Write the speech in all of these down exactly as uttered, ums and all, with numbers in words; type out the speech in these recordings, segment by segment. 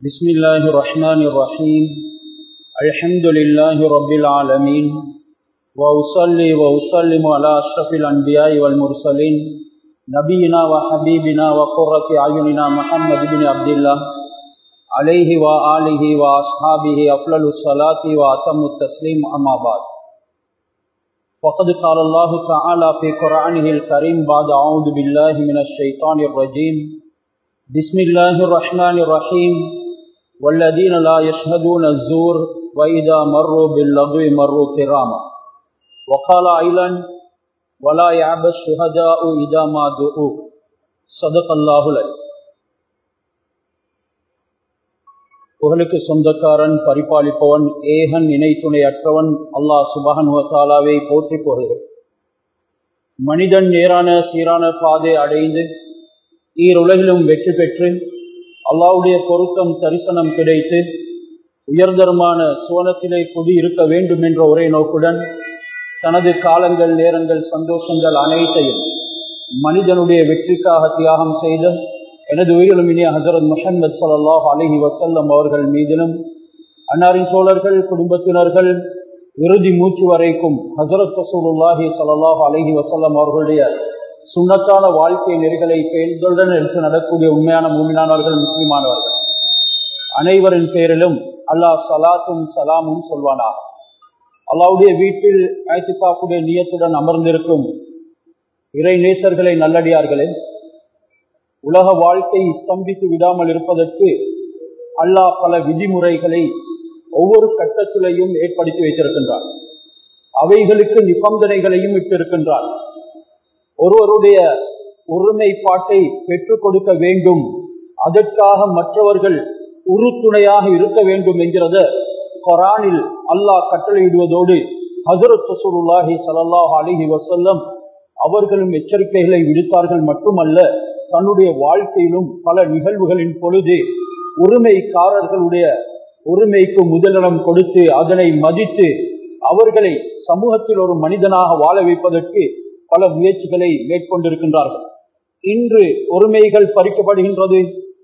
بسم الله الرحمن الرحيم الحمد لله رب العالمين وأصلي وأسلم على أشرف الأنبياء والمرسلين نبينا وحبيبنا وقرة أعيننا محمد بن عبد الله عليه وآله وأصحابه أفضل الصلاة وأتم التسليم أما بعد وقد قال الله تعالى في قرآنه الكريم بعد أعوذ بالله من الشيطان الرجيم بسم الله الرحمن الرحيم والذين لا يشهدون الزور وإذا مروا باللغو مروا كراما وقال أيضا ولا يعب الشهداء إذا ما دعوا صدق الله العظيم. புகழுக்கு சொந்தக்காரன் பரிபாலிப்பவன் ஏகன் இணை துணையற்றவன் அல்லாஹ் சுப்ஹானஹு வ தஆலாவை போற்றி புகழ்கிறேன். மனிதன் நேரான சீரான பாதை அடைந்து ஈருலகிலும் வெற்றி பெற்று அல்லாஹ்வுடைய பொருத்தம் தரிசனம் கிடைத்து உயர்தரமான சுவனத்திலே குடியிருக்க வேண்டும் என்ற ஒரே நோக்குடன் தனது காலங்கள் நேரங்கள் சந்தோஷங்கள் அனைத்தையும் மனிதனுடைய வெற்றிக்காக தியாகம் செய்த எனது உயிரிலும் இனிய ஹஜ்ரத் முஹம்மது ஸல்லல்லாஹு அலைஹி வஸல்லம் அவர்கள் மீதிலும் அன்னாரின் தோழர்கள் குடும்பத்தினர்கள் இறுதி மூச்சு வரைக்கும் ஹஜ்ரத் ரசூலுல்லாஹி ஸல்லல்லாஹு அலைஹி வஸல்லம் அவர்களுடைய சுன்னத்தான வாழ்க்கை நெறிகளை பேணுதலுடன் எடுத்து நடக்கூடிய உண்மையான மூமினானவர்கள் முஸ்லிமானவர்கள் அனைவரின் பேரிலும் அல்லாஹ் ஸலாத்தும் சலாமும் சொல்வானாக. அல்லாஹ்வுடைய வீட்டில் இஅ்திகாஃபுடைய நியத்துடன் அமர்ந்திருக்கும் இறை நேசர்களை நல்லடியார்களே, உலக வாழ்க்கை ஸ்தம்பித்து விடாமல் இருப்பதற்கு அல்லாஹ் பல விதிமுறைகளை ஒவ்வொரு கட்டத்திலையும் ஏற்படுத்தி வைத்திருக்கின்றார். அவைகளுக்கு நிபந்தனைகளையும் இட்டிருக்கின்றார். ஒருவருடைய ஒருமைப்பாட்டை பெற்றுக் கொடுக்க வேண்டும், அதற்காக மற்றவர்கள் உறுதுணையாக இருக்க வேண்டும் என்கிறத குர்ஆனில் அல்லாஹ் கட்டளையிடுவதோடு ஹஜ்ரத் ரசூலுல்லாஹி ஸல்லல்லாஹு அலைஹி வஸல்லம் அவர்களும் எச்சரிக்கைகளை விடுத்தார்கள். மட்டுமல்ல, தன்னுடைய வாழ்க்கையிலும் பல நிகழ்வுகளின் பொழுது உரிமைக்காரர்களுடைய உரிமைக்கு முதலிடம் கொடுத்து அதனை மதித்து அவர்களை சமூகத்தில் ஒரு மனிதனாக வாழ வைப்பதற்கு பல முயற்சிகளை மேற்கொண்டிருக்கின்றார்கள். இன்று உரிமைகள் பறிக்கப்படுகின்றது,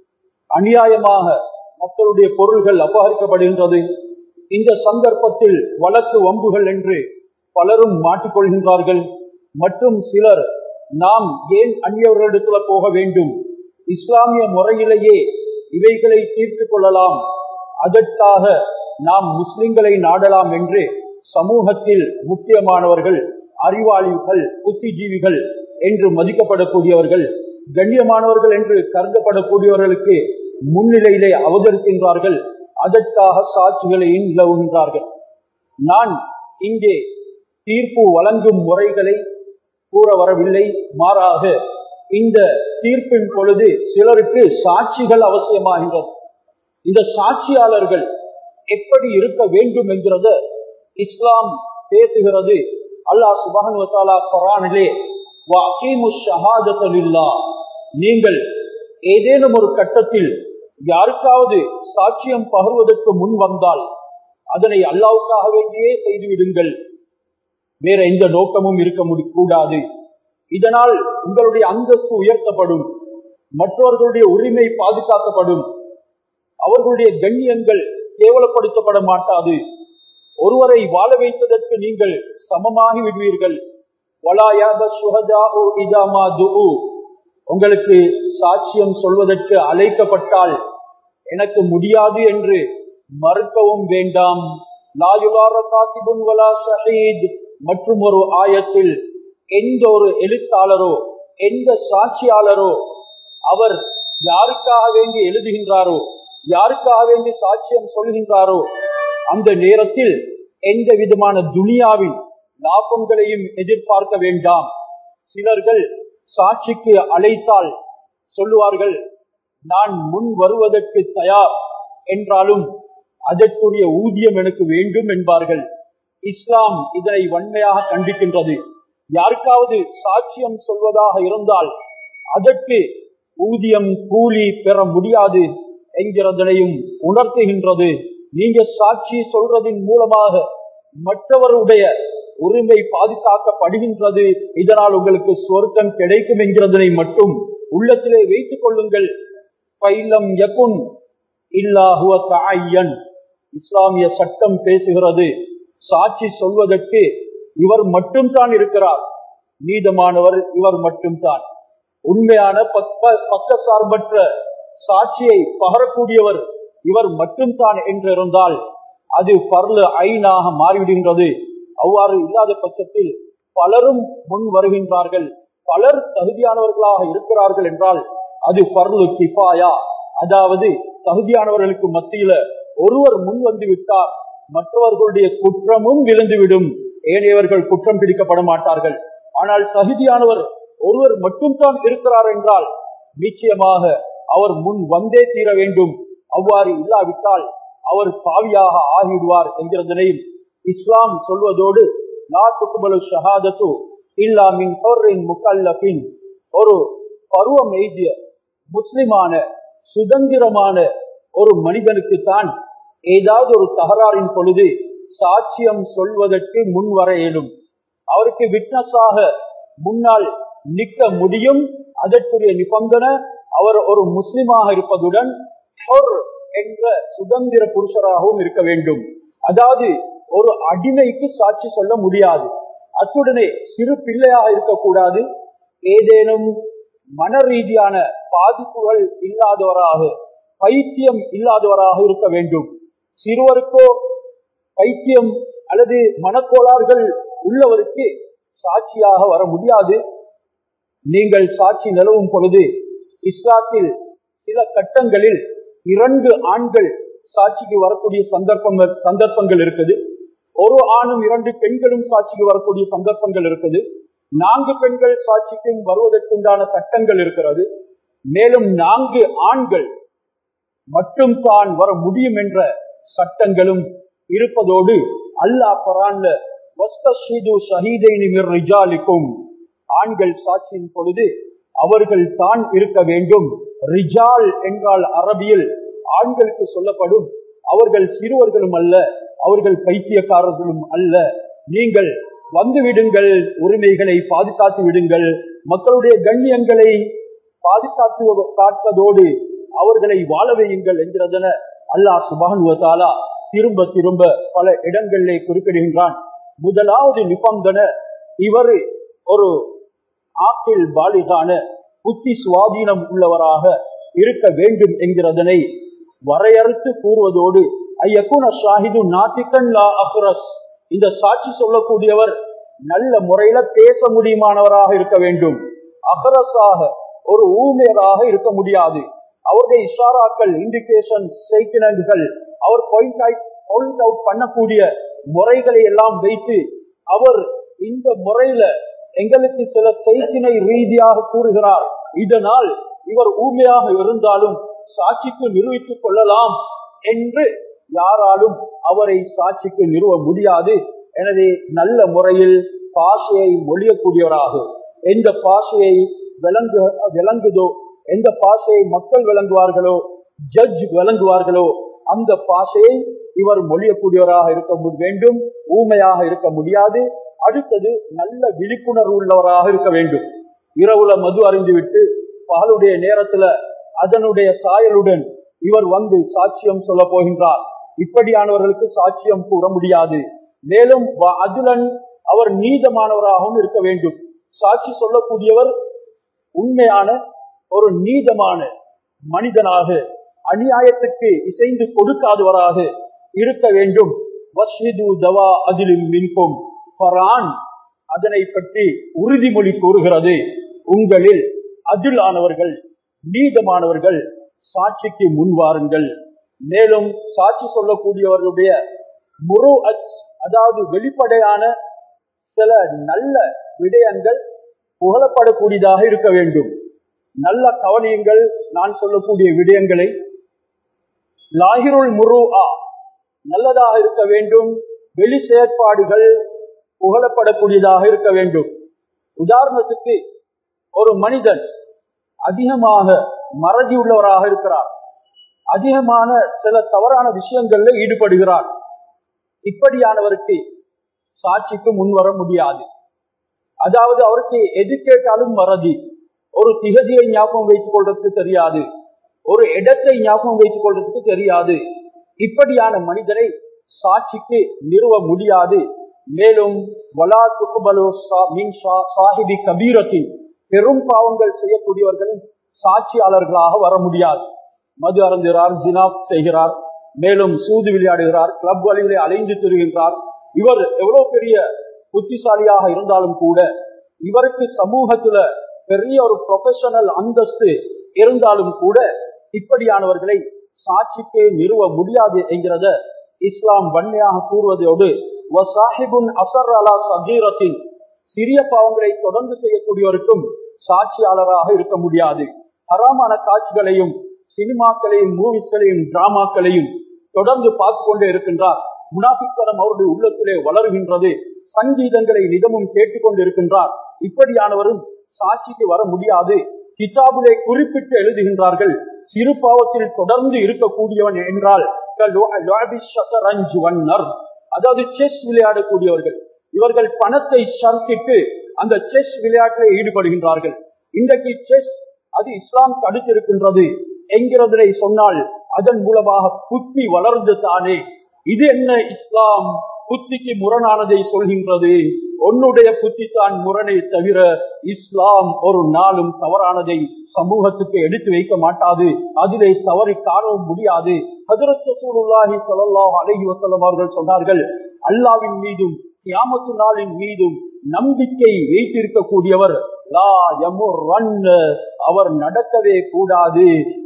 அநியாயமாக மக்களுடைய பொருள்கள் அபகரிக்கப்படுகின்றது. இந்த சந்தர்ப்பத்தில் வழக்கு வம்புகள் என்று பலரும் மாட்டிக்கொள்கின்றார்கள். மற்றும் சிலர் நாம் ஏன் அந்நியவர்களிடத்தில் போக வேண்டும், இஸ்லாமிய முறையிலேயே இவைகளை தீர்த்து கொள்ளலாம், அதற்காக நாம் முஸ்லிம்களை நாடலாம் என்று சமூகத்தில் முக்கியமானவர்கள், அறிவாளிகள், புத்திஜீவிகள் என்று மதிக்கப்படக்கூடியவர்கள், கண்ணியமானவர்கள் என்று கருதப்படக்கூடியவர்களுக்கு முன்னிலையிலே அவதரிக்கின்றார்கள். அதற்காக சாட்சிகளை நிலவுகின்றார்கள். நான் இங்கே தீர்ப்பு வழங்கும் முறைகளை கூற வரவில்லை, மாறாக இந்த தீர்ப்பின் பொழுது சிலருக்கு சாட்சிகள் அவசியமாகின்றது. இந்த சாட்சியாளர்கள் எப்படி இருக்க வேண்டும் என்கிறத இஸ்லாம் பேசுகிறது. அல்லாஹ் சுப்ஹானஹு வ தஆலா குர்ஆனிலே வஅகீமுஷ் ஷஹாதத லில்லாஹ், நீங்கள் ஏதேனும் ஒரு கட்டத்தில் யாருக்காவது சாட்சியம் பகர்வதற்கு முன் வந்தால் அதனை அல்லாஹ்வுக்காக வேண்டியே செய்துவிடுங்கள், வேற எந்த நோக்கமும் இருக்க கூடாது. இதனால் உங்களுடைய அந்தஸ்து உயர்த்தப்படும், மற்றவர்களுடைய உரிமை பாதுகாக்கப்படும், அவர்களுடைய கண்ணியங்கள் கேவலப்படுத்தப்பட மாட்டாது, ஒருவரை வாழ வைப்பதற்கு நீங்கள் சமமாகி விடுவீர்கள். உங்களுக்கு சாட்சியம் சொல்வதற்கு அழைக்கப்பட்டால் எனக்கு முடியாது என்று மறுக்கவும் வேண்டாம். மற்றும் ஒரு ஆயத்தில் எந்த ஒரு எழுத்தாளரோ எந்த சாட்சியாளரோ அவர் யாருக்காக வேண்டி எழுதுகின்றாரோ, யாருக்காக வேண்டி சாட்சியம் சொல்கின்றாரோ, அந்த நேரத்தில் எந்த விதமான துனியாவின் லாபங்களையும் எதிர்பார்க்க வேண்டாம். சிலர்கள் சாட்சிக்கு அழைத்தால் சொல்லுவார்கள், நான் முன் வருவதற்கு தயார் என்றாலும் அதற்குரிய ஊதியம் எனக்கு வேண்டும் என்பார்கள். இஸ்லாம் இதனை வன்மையாக கண்டிக்கின்றது. யாருக்காவது சாட்சியம் சொல்வதாக இருந்தால் அதற்கு ஊதியம் கூலி பெற முடியாது என்கிறதனையும் உணர்த்துகின்றது. நீங்க சாட்சி சொல்றதின் மூலமாக மற்றவருடைய உரிமை பாதுகாக்கப்படுகின்றது, இதனால் உங்களுக்கு சொர்க்கம் கிடைக்கும் என்கிறதனை மட்டும் உள்ளத்திலே வைத்துக் கொள்ளுங்கள். பைலம் யகுன் இல்லா ஹுவ தஅய்யன். இஸ்லாமிய சட்டம் பேசுகிறது, சாட்சி சொல்வதற்கு இவர் மட்டும்தான் இருக்கிறார், நீதமானவர் இவர் மட்டும்தான், உண்மையான பக்க பக்க சார்பற்ற சாட்சியை பகரக்கூடியவர் இவர் மட்டும்தான் என்றிருந்தால் அது பர்லு ஐனாக மாறிவிடுகின்றது. அவ்வாறு இல்லாத பட்சத்தில் பலரும் முன் வருகின்றார்கள், பலர் தகுதியானவர்களாக இருக்கிறார்கள் என்றால் அது பர்லு கிஃபாயா, அதாவது தகுதியானவர்களுக்கு மத்தியில ஒருவர் முன் வந்து விட்டார், மற்றவர்களுடைய குற்றமும் விழுந்துவிடும், ஏனையவர்கள் குற்றம் பிடிக்கப்பட மாட்டார்கள். ஆனால் தகுதியானவர் ஒருவர் மட்டும்தான் இருக்கிறார் என்றால் நிச்சயமாக அவர் முன் வந்தே தீர வேண்டும். அவ்வாறு இல்லாவிட்டால் அவர் பாவியாக ஆகிவிடுவார் என்கிறதனையும் இஸ்லாம் சொல்வதோடு, லா துக்பலு ஷஹாதத்து இல்லா மின் ஹுர்ரின் முகல்லஃபின், ஒரு பருவம் எய்திய முஸ்லிமான சுதந்திரமான ஒரு மனிதனுக்கு தான் ஏதாவது ஒரு தகராறின் பொழுது சாட்சியம் சொல்வதற்கு முன் வர இயலும், அவருக்கு விட்னஸாக முன்னால் நிற்க முடியும். அதற்குரிய நிபந்தனை அவர் ஒரு முஸ்லிமாக இருப்பதுடன் ஹுர் என்ற சுதந்திர புருஷராகவும் இருக்க வேண்டும். அதாவது ஒரு அடிமைக்கு சாட்சி சொல்ல முடியாது, அத்துடனே சிறு பிள்ளையாக இருக்கக்கூடாது, ஏதேனும் மன ரீதியான பாதிப்புகள் இல்லாதவராக, பைத்தியம் இல்லாதவராக இருக்க வேண்டும். சிறுவருக்கோ பைத்தியம் அல்லது மனக்கோளாறுகள் உள்ளவருக்கு சாட்சியாக வர முடியாது. நீங்கள் சாட்சி நிலவும் பொழுது இஸ்லாத்தில் சில கட்டங்களில் இரண்டு ஆண்கள் சாட்சிக்கு வரக்கூடிய சந்தர்ப்பங்கள் சந்தர்ப்பங்கள் இருக்குது, ஒரு ஆணும் இரண்டு பெண்களும் சாட்சிக்கு வரக்கூடிய சந்தர்ப்பங்கள் இருக்குது, நான்கு பெண்கள் சாட்சிக்கும் வருவதற்குண்டான சட்டங்கள் இருக்கிறது. மேலும் நான்கு ஆண்கள் மட்டும் தான் வர முடியும் என்ற சட்டங்களும் இருப்பதோடு, அல்லாஹ் குர்ஆன்ல வஸ்தஷீது ஷஹீதைனி மிர் ரிஜாலிக்கும், ஆண்கள் சாட்சியின் பொழுது அவர்கள் தான் இருக்க வேண்டும். ரிஜால் என்றால் அரபியில் ஆண்களுக்கு சொல்லப்படும், அவர்கள் சிறுவர்களும் அல்ல, அவர்கள் பைத்தியக்காரர்களும் அல்ல. நீங்கள் வந்து விடுங்கள், உரிமைகளை பாதுகாத்து விடுங்கள், மக்களுடைய கண்ணியங்களை பாதுகாத்து காப்பதோடு அவர்களை வாழ வையுங்கள் என்கிறதென அல்லாஹ் சுப்ஹானஹு வ தஆலா திரும்ப திரும்ப பல இடங்களிலே குறிப்பிடுகின்றான். முதலாவது நிபந்தனை, இவர் ஒரு ஆக்கில் பாலிகான புத்தி சுவாதீனம் உள்ளவராக இருக்க வேண்டும் என்கிறதனை வரையறுத்து கூறுவதோடு, ஐயகுன ஷாஹிது நாத்திகன் லா அஹ்ரஸ், இந்த சாட்சி சொல்லக்கூடியவர் நல்ல முறையில பேச முடியுமானவராக இருக்க வேண்டும். அஹ்ரஸாக ஒரு ஊமையராக இருக்க முடியாது. அவருடைய இஷாராக்கள், இண்டிகேஷன், ஸ்டேட்மென்ட்கள், அவர் பாயிண்ட் பாயிண்ட் அவுட் பண்ணக்கூடிய முறைகளை எல்லாம் வைத்து அவர் இந்த முறையில எங்களுக்கு சில செய்தினை ரீதியாக கூறுகிறார், இதனால் இவர் ஊமையாக இருந்தாலும் சாட்சிக்கு நிரூபித்துக் கொள்ளலாம் என்று யாராலும் அவரை சாட்சிக்கு நிறுவ முடியாது. எனவே நல்ல முறையில் பாஷையை மொழியக்கூடியவராக, எந்த பாஷையை விளங்கு விளங்குதோ எந்த பாஷையை மக்கள் விளங்குவார்களோ, ஜட்ஜ் விளங்குவார்களோ, அந்த பாஷையை இவர் மொழியக்கூடியவராக இருக்க வேண்டும், ஊமையாக இருக்க முடியாது. அடுத்தது நல்ல விழிப்புணர்வு உள்ளவராக இருக்க வேண்டும். இரவுல மது அறிந்துவிட்டு பகலுடைய நேரத்துல அதனுடைய சாயலுடன் இவர் வந்து சாட்சியம் சொல்ல போகின்றார், இப்படியானவர்களுக்கு சாட்சியம் கூற முடியாது. மேலும் அதுலன் அவர் நீதமானவராகவும் இருக்க வேண்டும். சாட்சி சொல்லக்கூடியவர் உண்மையான ஒரு நீதமான மனிதனாக, அநியாயத்துக்கு இசைந்து கொடுக்காதவராக இருக்க வேண்டும். வஸ்ஹிது தவா அதிலும் மின்கும், குர்ஆன் அதனை பற்றி உறுதிமொழி கூறுகிறது, உங்களில் அதிலானவர்கள் நீதமானவர்கள் சாட்சிக்கு முன்வாருங்கள். மேலும் சாட்சி சொல்லக்கூடியவர்களுடைய முரு அதாவது வெளிப்படையான சில நல்ல விடயங்கள் புகழப்படக்கூடியதாக இருக்க வேண்டும். நல்ல கவனியங்கள், நான் சொல்லக்கூடிய விடயங்களை லாஹிருல் முருஆ நல்லதாக இருக்க வேண்டும். வெளி செயற்பாடுகள் புகழப்படக்கூடியதாக இருக்க வேண்டும். உதாரணத்துக்கு, ஒரு மனிதன் அதிகமாக மறதி உள்ளவராக இருக்கிறார், அதிகமான சில தவறான விஷயங்கள்ல ஈடுபடுகிறார், இப்படியானவருக்கு சாட்சிக்கு முன்வர முடியாது. அதாவது அவருக்கு எது கேட்டாலும் மறதி, ஒரு திகதியை ஞாபகம் வைத்துக் கொள்றதுக்கு தெரியாது, ஒரு இடத்தை ஞாபகம் வைத்துக் கொள்றதுக்கு தெரியாது. இப்படியான மனிதரை சாட்சிக்கு நிறுவ முடியாது. மேலும் வலா துக்பலு மின் சாஹிபி கபீரத்தின், பெரும் பாவங்கள் செய்யக்கூடியவர்களும் சாட்சியாளர்களாக வர முடியாது. மது அருந்துகிறார், ஜினா செய்கிறார், மேலும் சூது விளையாடுகிறார், கிளப் வழிகளை அலைந்து திரிகின்றார். இவர் எவ்வளவு பெரிய புத்திசாலியாக இருந்தாலும் கூட, இவருக்கு சமூகத்துல பெரிய ஒரு ப்ரொஃபஷனல் அந்தஸ்து இருந்தாலும் கூட, இப்படியானவர்களை சாட்சிக்கு நிறுவ முடியாது என்கிறத இஸ்லாம் வன்மையாக கூறுவதோடு, சிறிய பாவங்களை தொடர்ந்து செய்யக்கூடியவருக்கும் சாட்சியாளராக இருக்க முடியாது. ஹராமான காட்சிகளையும் சினிமாக்களையும் மூவிஸ்களையும் டிராமாக்களையும் தொடர்ந்து பார்த்து கொண்டே இருக்கின்றார். முனாபித்தனம் அவருடைய உள்ளத்திலே வளர்கின்றது. சங்கீதங்களை நிதமும் கேட்டுக்கொண்டு இருக்கின்றார். இப்படியானவரும் சாட்சிக்கு வர முடியாது. கிதாபிலே குறிப்பிட்டு எழுதுகின்றார்கள், சிறு பாவத்தில் தொடர்ந்து இருக்கக்கூடியவன் என்றால் அதாவது செஸ் விளையாடக்கூடியவர்கள். இவர்கள் பணத்தை சர்த்திட்டு அந்த செஸ் விளையாட்டில் ஈடுபடுகின்றார்கள். இன்றைக்கு செஸ் அது இஸ்லாம் தடுத்திருக்கின்றது என்கிறதை சொன்னால் அதன் மூலமாக புத்தி வளர்ந்து தானே. இது என்ன இஸ்லாம் புத்திக்கு முரணானதை சொல்கின்றது? உன்னுடைய புத்தி தான் முரணை தவிர இஸ்லாம் ஒரு நாளும் தவறானதை சமூகத்துக்கு எடுத்து வைக்க மாட்டாது. அதிலே தவறி காணவும் முடியாது. ஹஜ்ரத் ரசூலுல்லாஹி ஸல்லல்லாஹு அலைஹி வஸல்லம் அவர்கள் சொன்னார்கள், அல்லாஹ்வின் மீதும் கியாமத்து நாளின் மீதும் நம்பிக்கை வைத்திருக்கக்கூடியவர் லா யமுர்ரன், அவர் நடக்கவே கூடாது.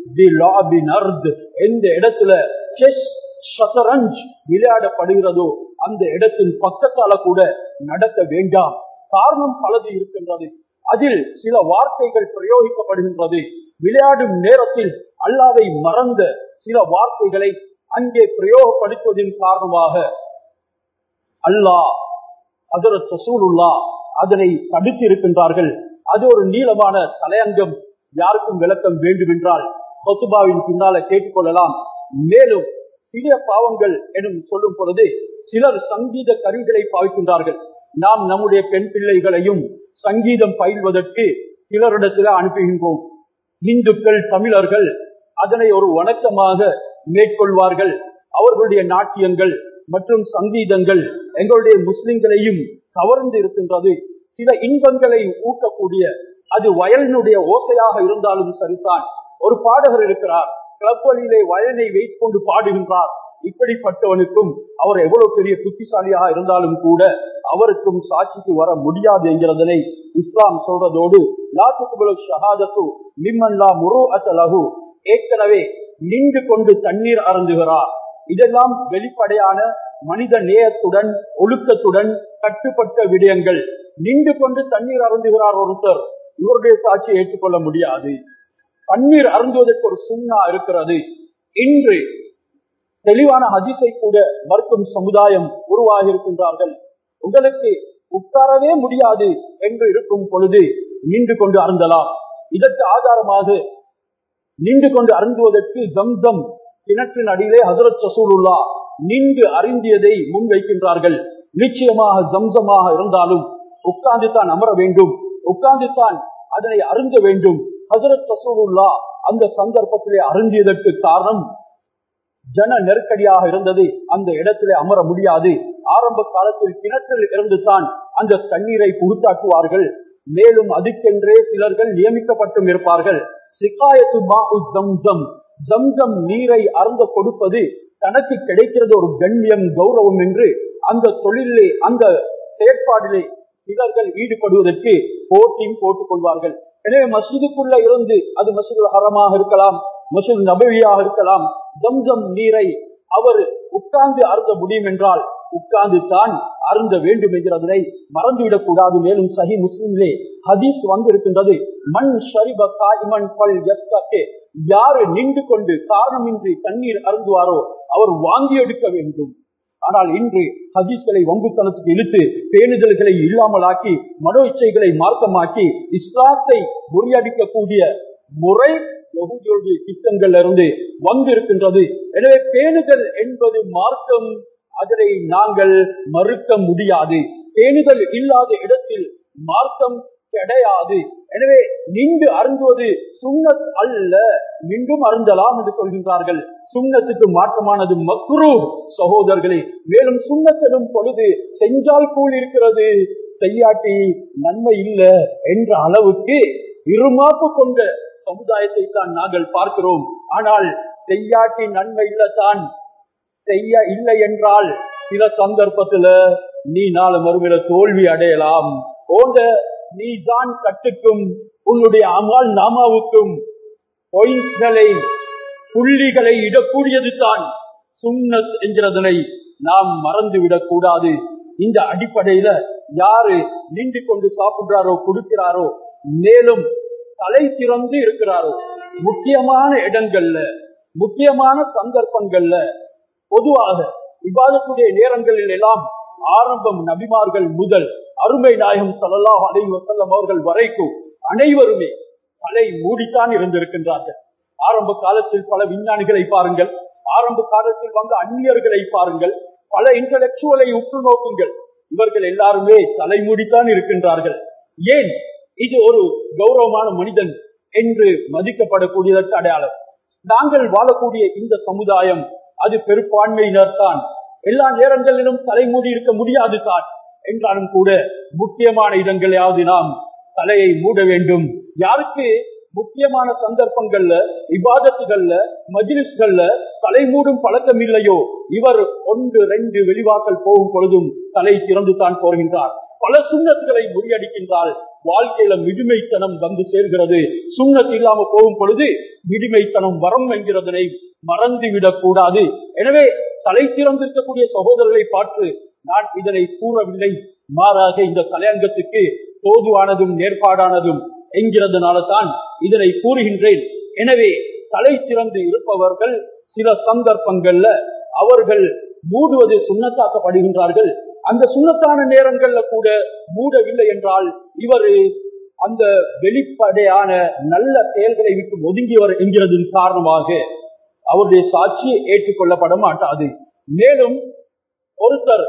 எந்த இடத்துல செஸ் ஷத்ரஞ்ச் விளையாடப்படுகிறதோ அந்த இடத்தின் பக்கத்தால கூட நடக்க வேண்டாம். காரணம் பலது இருக்கின்றது. அதில் சில வார்த்தைகள் பிரயோகிக்கப்படுகின்றது. விளையாடும் நேரத்தில் அல்லாஹ்வை மறந்த சில வார்த்தைகளை அங்கே பிரயோகப்படுத்துவதன் காரணமாக அல்லாஹ் ஹஜ்ரத் ரசூலுல்லாஹ் அதனை தடுத்து இருக்கின்றார்கள். அது ஒரு நீளமான தலையங்கம். யாருக்கும் விளக்கம் வேண்டும் என்றால் ஹுத்பாவின் பின்னால கேட்டுக்கொள்ளலாம். மேலும் சிறிய பாவங்கள் எனும் சொல்லும் பொழுது சிலர் சங்கீத கருவிகளை பாவிக்கின்றார்கள். நாம் நம்முடைய பெண் பிள்ளைகளையும் சங்கீதம் பயில்வதற்கு சிலரிடத்தில் அனுப்புகின்றோம். இந்துக்கள், தமிழர்கள் அதனை ஒரு வணக்கமாக மேற்கொள்வார்கள். அவர்களுடைய நாட்டியங்கள் மற்றும் சங்கீதங்கள் எங்களுடைய முஸ்லிம்களையும் கவர்ந்து இருக்கின்றது. சில இன்பங்களை ஊட்டக்கூடிய, அது வயலினுடைய ஓசையாக இருந்தாலும் சரிதான். ஒரு பாடகர் இருக்கிறார், கிளப் வழியிலே வயலை வைத்துக் கொண்டு பாடுகின்றார். இப்படிப்பட்டவனுக்கும் அவர் எவ்வளவு பெரிய புத்திசாலியாக இருந்தாலும் கூட அவருக்கும் சாட்சிக்கு வர முடியாது என்கிறதனை இஸ்லாம் சொல்றதோடு, ஏற்கனவே நின்று கொண்டு தண்ணீர் அருந்துகிறார். இதெல்லாம் வெளிப்படையான மனித நேயத்துடன் ஒழுக்கத்துடன் கட்டுப்பட்ட விடயங்கள். நின்று கொண்டு தண்ணீர் அருந்துகிறார் ஒருத்தர், இவருடைய சாட்சியை ஏற்றுக்கொள்ள முடியாது. தண்ணீர் அருந்துவதற்கு ஒரு சுன்னா இருக்கிறது. இன்று தெளிவான ஹதீஸை கூட மறுக்கும் சமுதாயம் உருவாகி இருக்கின்றார்கள். உங்களுக்கு உட்காரவே முடியாது என்று இருக்கும் பொழுது நின்று கொண்டு அருந்தலாம். இதற்கு ஆதாரமாக நின்று கொண்டு அருந்துவதற்கு ஜம்சம் கிணற்றின் அடியிலே ஹஜ்ரத் ரசூலுல்லாஹ் நின்று அருந்தியதை முன்வைக்கின்றார்கள். நிச்சயமாக ஜம்சமாக இருந்தாலும் உட்கார்ந்து தான் அமர வேண்டும், உட்கார்ந்து தான் அதனை அருந்த வேண்டும். ஹஜ்ரத் ரசூலுல்லாஹ் அந்த சந்தர்ப்பத்திலே அருந்தியதற்கு காரணம் ஜன நெருக்கடியாக இருந்தது. அந்த இடத்திலே அமர முடியாது. ஆரம்ப காலத்தில் கிணற்றில் இருந்து தான் அந்த தண்ணீரை புகுத்தாக்குவார்கள். மேலும் அதுக்கென்றே சிலர்கள் நியமிக்கப்பட்டும் இருப்பார்கள். சிகாயத்து மாஉ ஜம்சம், ஜம்சம் நீரை அருந்த கொடுப்பது தனக்கு கிடைக்கிறது ஒரு கண்ணியம், கௌரவம் என்று அந்த தொழிலே அந்த செயற்பாடிலே சிலர்கள் ஈடுபடுவதற்கு போட்டியும் போட்டுக் கொள்வார்கள். எனவே மஸ்ஜிதுக்குள்ள இருந்து, அது மஸ்ஜிதுல் ஹரமாக இருக்கலாம், மஸ்ஜித் நபவியாக இருக்கலாம், ஜம்சம் நீரை அவர் உட்கார்ந்து அருந்த முடியும் என்றால் உட்கார்ந்து தான் அருந்த வேண்டும் என்கிறதனை மறந்துவிடக் கூடாது. மேலும் சஹி முஸ்லிமிலே ஹதீஸ் வந்திருக்கின்றது, மண் ஷரிப காயிமன் பல் யஸ்தகே, யாரு நின்று கொண்டு காரணமின்றி தண்ணீர் அருந்துவாரோ அவர் வாங்கி எடுக்க வேண்டும். ஆனால் இன்று ஹதீஸ்களை வம்புத்தனத்துக்கு இழுத்து பேணுதல்களை இல்லாமலாக்கி மனோ இச்சைகளை மார்க்கமாக்கி இஸ்லாத்தை முறியடிக்கக்கூடிய முறை யஹூதியுடைய திட்டங்கள்ல இருந்து வந்திருக்கின்றது. எனவே பேணுதல் என்பது மார்க்கம், அதனை நாங்கள் மறுக்க முடியாது. பேணுதல் இல்லாத இடத்தில் மார்க்கம் கிடையாது. எனவே நின்று அருந்துவது சுன்னத் அல்ல, நின்றும் அருந்தலாம் என்று சொல்கின்றார்கள். சுன்னத்துக்கு மாற்றமானது மக்ரூஹ் சகோதரர்களே. மேலும் சுன்னத்திலும் பொழுது செஞ்சால் கூல் இருக்கிறது, செய்யாட்டி நன்மை இல்லை என்ற அளவுக்கு இருமாப்பு கொண்ட சமுதாயத்தை தான் நாங்கள் பார்க்கிறோம். ஆனால் செய்யாட்டி நன்மை இல்லத்தான், செய்ய இல்லை என்றால் சில சந்தர்ப்பத்துல நீ நாலு மறுமையில தோல்வி அடையலாம். போன்ற நீ தான் கட்டுக்கும் உன்னுடைய அமால் நாமாவுக்கும் பொய்களை புள்ளிகளை இடக்கூடியது தான் சுன்னத் என்கிறதனை நாம் மறந்துவிடக் கூடாது. இந்த அடிப்படையில யாரு நின்று கொண்டு சாப்பிடுறாரோ கொடுக்கிறாரோ, மேலும் தலை திறந்து இருக்கிறாரோ, முக்கியமான இடங்கள்ல முக்கியமான சந்தர்ப்பங்கள்ல பொதுவாக இபாதத்துடைய நேரங்களில் எல்லாம் ஆரம்பம் நபிமார்கள் முதல் அருமை நாயகம் ஸல்லல்லாஹு அலைஹி வஸல்லம் அவர்கள் வரைக்கும் அனைவருமே தலை மூடித்தான் இருந்திருக்கின்றார்கள். ஆரம்ப காலத்தில் பல விஞ்ஞானிகளை பாருங்கள், ஆரம்ப காலத்தில் வந்த அந்நியர்களை பாருங்கள், பல இன்டலெக்சுவலை உற்று நோக்குங்கள், இவர்கள் எல்லாருமே தலை மூடித்தான் இருக்கின்றார்கள். ஏன்? இது ஒரு கௌரவமான மனிதன் என்று மதிக்கப்படக்கூடியதற்கு அடையாளம். நாங்கள் வாழக்கூடிய இந்த சமுதாயம் அது பெரும்பான்மையினர் தான், எல்லா நேரங்களிலும் தலைமூடி இருக்க முடியாது தான். என்றாலும் கூட முக்கியமான இடங்களையாவது நாம் தலையை மூட வேண்டும். யாருக்கு முக்கியமான சந்தர்ப்பங்கள்ல இபாதத்துகள்ல மஜ்லிஸ்கள்ல தலை மூடும் பழக்கம் இல்லையோ, இவர் ஒன்று ரெண்டு வெளிவாசல் போகும் பொழுதும் தலை திறந்து தான் போகின்றார். பல சுன்னத்துகளை முறியடிக்கின்றால் வாழ்க்கையில மிடுமைத்தனம் வந்து சேர்கிறது. சுன்னத் இல்லாம போகும் பொழுது மிடுமைத்தனம் வரம் என்கிறதனை மறந்துவிடக் கூடாது. எனவே தலை திறந்திருக்கக்கூடிய சகோதரர்களை பார்த்து நான் இதனை கூறவில்லை, மாறாக இந்த தலையங்கத்துக்கு தோதுவானதும் நேர்பாடானதும் என்கிறதுனால தான் இதனை கூறுகின்றேன். எனவே தலை திறந்து இருப்பவர்கள் சில சந்தர்ப்பங்கள்ல அவர்கள் மூடுவது சுன்னத்தாக்கப்படுகின்றார்கள். அந்த சுன்னத்தான நேரங்கள்ல கூட மூடவில்லை என்றால் இவர் அந்த வெளிப்படையான நல்ல செயல்களை விட்டு ஒதுங்கியவர் என்கிறதன் காரணமாக அவருடைய சாட்சியை ஏற்றுக்கொள்ளப்பட மாட்டாது. மேலும் ஒருத்தர்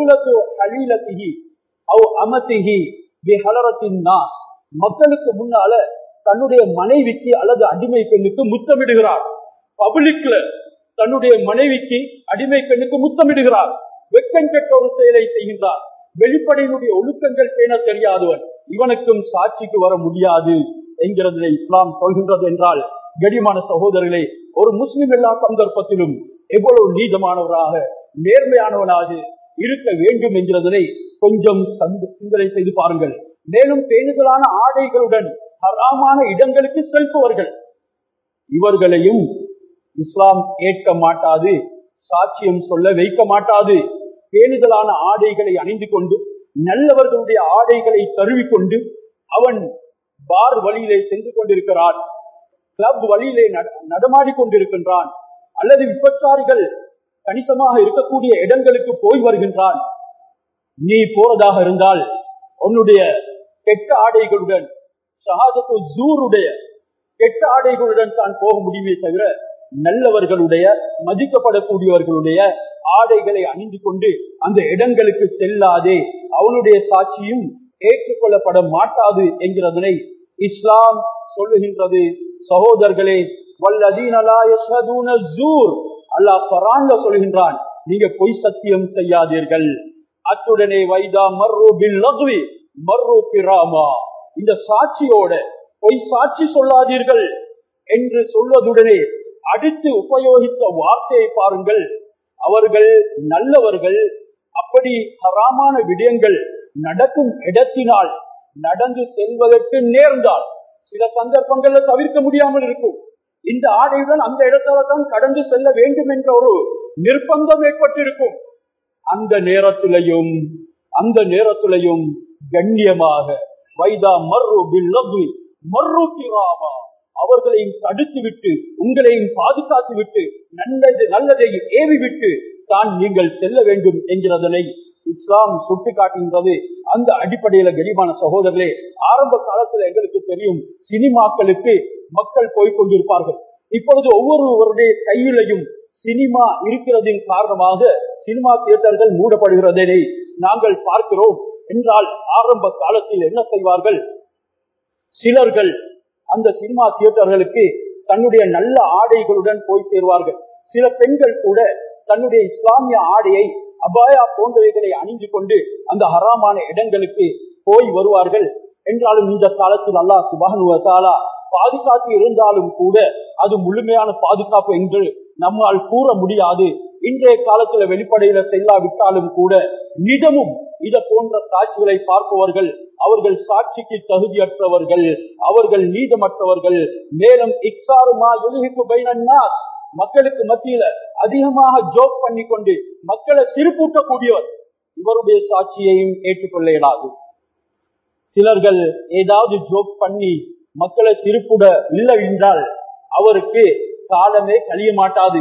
மக்களுக்கு முன்னால தன்னுடைய மனைவிக்கு அல்லது அடிமை பெண்ணுக்கு முத்தமிடுகிறார். பப்ளிக்ல தன்னுடைய மனைவிக்கு அடிமை பெண்ணுக்கு முத்தமிடுகிறார். வெட்கம் கெட்ட ஒரு செயலை செய்கின்றார். வெளிப்படையினுடைய ஒழுக்கங்கள் பேண தெரியாதவன், இவனுக்கும் சாட்சிக்கு வர முடியாது என்கிறதை இஸ்லாம் சொல்கின்றது என்றால், கடிமான சகோதரர்களே, ஒரு முஸ்லிம் எல்லா சந்தர்ப்பத்திலும் எவ்வளவு நீதமானவராக நேர்மையானவனாக இருக்க வேண்டும் என்கிறதனை கொஞ்சம் சிந்தனை செய்து பாருங்கள். மேலும் பேணுதலான ஆடைகளுடன் ஹராமான இடங்களுக்கு செல்பவர்கள், இவர்களையும் இஸ்லாம் ஏற்க மாட்டாது, சாட்சியம் சொல்ல வைக்க மாட்டாது. பேணுதலான ஆடைகளை அணிந்து கொண்டு நல்லவர்களுடைய ஆடைகளை தருவிக்கொண்டு அவன் பார் வழியிலே சென்று கொண்டிருக்கிறான், கிளப் வழியிலே நடமாடி கொண்டிருக்கின்றான், அல்லது விபச்சாரிகள் கணிசமாக இருக்கக்கூடிய இடங்களுக்கு போய் வருகின்றான். நீ போறதாக இருந்தால் உன்னுடைய கெட்ட ஆடைகளுடன், ஷஹாதத்து ஜூருடைய கெட்ட ஆடைகளுடன் தான் போக முடியுமே தவிர நல்லவர்களுடைய மதிக்கப்படக்கூடியவர்களுடைய ஆடைகளை அணிந்து கொண்டு அந்த இடங்களுக்கு செல்லாதே, அவனுடைய சாட்சியும் ஏற்றுக்கொள்ளப்பட மாட்டாது என்கிறதனை இஸ்லாம் சொல்லுகின்றது. சகோதரர்களே, வல்லதீன லா யஷ்ஹதூன ஸூர், அல்லாஹ் குர்ஆன்ல சொல்கின்றான், நீங்க பொய் சத்தியம் செய்யாதீர்கள். அத்துடனே வைதா மர்ரு பில் லக்வி மர்ரு கிராமா, இந்த சாட்சியோட பொய் சாட்சி சொல்லாதீர்கள் என்று சொல்வதுடனே அடுத்து உபயோகித்த வார்த்தையை பாருங்கள். அவர்கள் நல்லவர்கள், அப்படி ஹராமான விடயங்கள் நடக்கும் இடத்தினால் நடந்து செல்வதற்கு நேர்ந்தால் சில சந்தர்ப்பங்கள்ல தவிர்க்க முடியாமல் இருக்கும். இந்த ஆடையுடன் அந்த இடத்தால தான் கடந்து செல்ல வேண்டும் என்ற ஒரு நிர்பந்தம் ஏற்பட்டிருக்கும். அந்த நேரத்திலையும் அந்த நேரத்திலையும் கண்ணியமாக வைதா மர்ரு பில் லக்வி மர்ரு கிராமா, அவர்களையும் தடுத்து விட்டு உங்களையும் பாதுகாத்து விட்டு நல்லது நல்லதை ஏவி விட்டு தான் நீங்கள் செல்ல வேண்டும் என்கிறதனை இஸ்லாம் சுட்டி காட்டுகின்றது. அந்த அடிப்படையில கரிமான சகோதரர்களே, ஆரம்ப காலத்துல எங்களுக்கு தெரியும், சினிமாக்களுக்கு மக்கள் போய்கொண்டிருப்பார்கள். இப்பொழுது ஒவ்வொருவருடைய கையிலையும் சினிமா இருக்கிறதின் காரணமாக சினிமா தியேட்டர்கள் மூடப்படுகிறதை நாங்கள் பார்க்கிறோம். என்றால் ஆரம்ப காலத்தில் என்ன செய்வார்கள், சிலர்கள் அந்த சினிமா தியேட்டர்களுக்கு தன்னுடைய நல்ல ஆடைகளுடன் போய் சேருவார்கள். சில பெண்கள் கூட தன்னுடைய இஸ்லாமிய ஆடையை அபாயா போன்றவைகளை அணிந்து கொண்டு அந்த ஹராமான இடங்களுக்கு போய் வருவார்கள். என்றாலும் இந்த காலத்தில் அல்லாஹ் சுப்ஹானஹு வ தஆலா பாதுகாப்பு இருந்தாலும் கூட அது முழுமையான பாதுகாப்பு என்று நம்மால் கூற முடியாது. இன்றைய காலத்துல வெளிப்படையில செல்லாவிட்டாலும் கூட நிதமும் இத போன்ற காட்சிகளை பார்ப்பவர்கள் அவர்கள் சாட்சிக்கு தகுதியற்றவர்கள், அவர்கள் நீதமற்றவர்கள். மேலும் இக்ஸாருமா யுல்ஹிகு பைனன்னாஸ், மக்களுக்கு மத்தியில அதிகமாக ஜோக் பண்ணி கொண்டு மக்களை சிரிப்பூட்டக்கூடியவர், இவருடைய சாட்சியையும் ஏற்றுக்கொள்ள இயலாது. சிலர்கள் ஏதாவது ஜோக் பண்ணி மக்களை சிரிப்புட இல்லை என்றால் அவருக்கு காலமே கழிய மாட்டாது,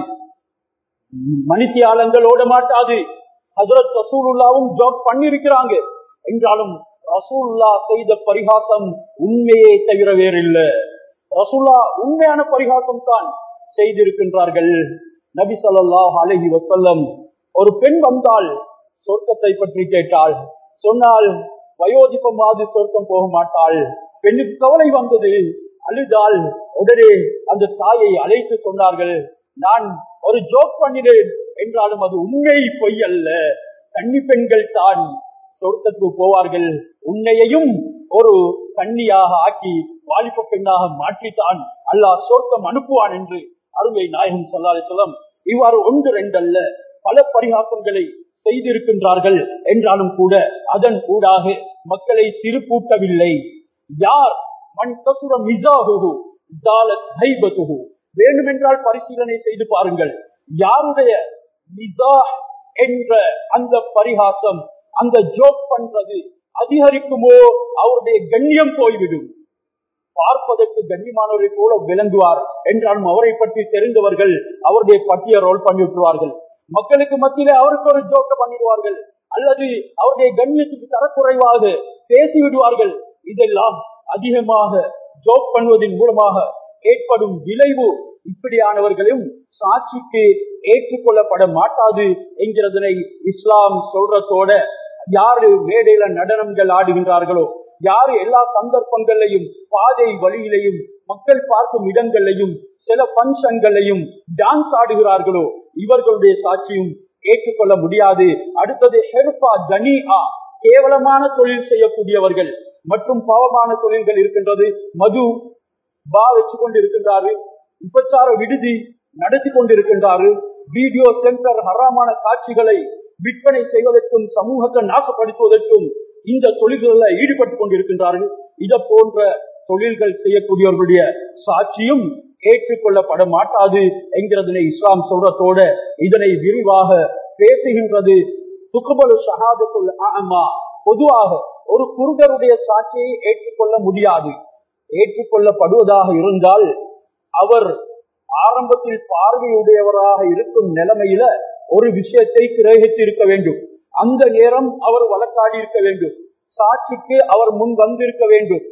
மணித்தியாலங்கள் ஓட மாட்டாது. ஹஜ்ரத் ரசூலுல்லாவும் ஜோக் பண்ணிருக்கிறாங்க என்றாலும் ரசூலுல்லா செய்த பரிகாசம் உண்மையே தவிர வேறில்லை. ரசூலுல்லா உண்மையான பரிகாசம் தான் செய்திருக்கின்றார்கள். நபி ஸல்லல்லாஹு அலைஹி வஸல்லம் ஒரு பெண் வந்தால் சொர்க்கத்தை பற்றி கேட்டாள், சொன்னால் வயோதிபமாவது சொர்க்கம் போக மாட்டாள். பெண்ணுக்கு கவலை வந்தது, அழுதாள். உடனே அந்த தாயை அழைத்து சொன்னார்கள், நான் ஒரு ஜோக் பண்ணினேன் என்றாலும் அது உண்மை பொய் அல்ல, கன்னி பெண்கள் தான் சொர்க்கத்துக்கு போவார்கள், உன்னையையும் ஒரு கன்னியாக ஆக்கி வாலிப பெண்ணாக மாற்றித்தான் அல்லாஹ் சொர்க்கம் அனுப்புவான் என்று அருமை நாயகம் ஸல்லல்லாஹு அலைஹி வஸல்லம் இவ்வாறு ஒன்று ரெண்டல்ல பல பரிகாசங்களை செய்திருக்கின்றார்கள். என்றாலும் கூட அதன் ஊடாக மக்களை சிறுபூட்டவில்லை. யார் மன் கசுர மிஸாஹுஹு ஜாலத் ஹைபத்துஹு, வேண்டுமென்றால் பரிசீலனை செய்து பாருங்கள். யாருடைய மிஸாஹ் என்ற அந்த பரிகாசம், அந்த ஜோக் பண்றது அதிகரிக்குமோ அவருடைய கண்ணியம் போய்விடும். பார்ப்பதற்கு கண்ணியமானவரை போல விளங்குவார் என்றாலும் அவரை பற்றி தெரிந்தவர்கள் அவருடைய பட்டியை ரோல் பண்ணி விட்டுவார்கள். மக்களுக்கு மத்தியிலே அவருக்கு ஒரு ஜோக்க பண்ணிடுவார்கள், அல்லது அவருடைய கண்ணியத்துக்கு தரக்குறைவாக பேசி விடுவார்கள். இதெல்லாம் அதிகமாக ஜோக் பண்ணுவதன் மூலமாக ஏற்படும் விளைவு இப்படியானவர்களும் சாட்சிக்கு ஏற்றுக்கொள்ளப்பட மாட்டாது என்கிறதனை இஸ்லாம் சொல்றதோட, யாரு மேடையில நடனங்கள் ஆடுகின்றார்களோ, யாரு எல்லா சந்தர்ப்பங்களையும் பாதை வழியிலையும் மக்கள் பார்க்கும் இடங்களையும் சில பங்கன்களையும் டான்ஸ் ஆடுகிறார்களோ, இவர்களுடைய சாட்சியும் ஏற்றுக்கொள்ள முடியாது. அடுத்தது ஹெர்பா ஜனீஹா, கேவலமான தொழில் செய்யக்கூடியவர்கள் மற்றும் பாவமான தொழில்கள் இருக்கின்றது. மது பா வச்சு கொண்டு இருக்கின்றாரு, விபச்சார விடுதி நடத்தி கொண்டிருக்கின்றாரு, வீடியோ சென்டர் ஹராமான காட்சிகளை விற்பனை செய்வதற்கும் சமூகத்தை நாசப்படுத்துவதற்கும் இந்த தொழில்களில் ஈடுபட்டுக் கொண்டிருக்கின்றார்கள். இதை போன்ற தொழில்கள் செய்யக்கூடியவர்களுடைய சாட்சியும் ஏற்றுக்கொள்ளப்பட மாட்டாது என்கிறதனை இஸ்லாம் சொல்றதோட இதனை விரிவாக பேசுகின்றது. துக்பலு ஷஹாதத்துல் அஅமா, பொதுவாக ஒரு குருடருடைய சாட்சியை ஏற்றுக்கொள்ள முடியாது. ஏற்றுக்கொள்ளப்படுவதாக இருந்தால் அவர் ஆரம்பத்தில் பார்வையுடையவராக இருக்கும் நிலைமையில ஒரு விஷயத்தை கிரகித்து இருக்க வேண்டும். அந்த நேரம் அவர் வழக்காடி இருக்க வேண்டும், சாட்சிக்கு அவர் முன் வந்திருக்க வேண்டும்.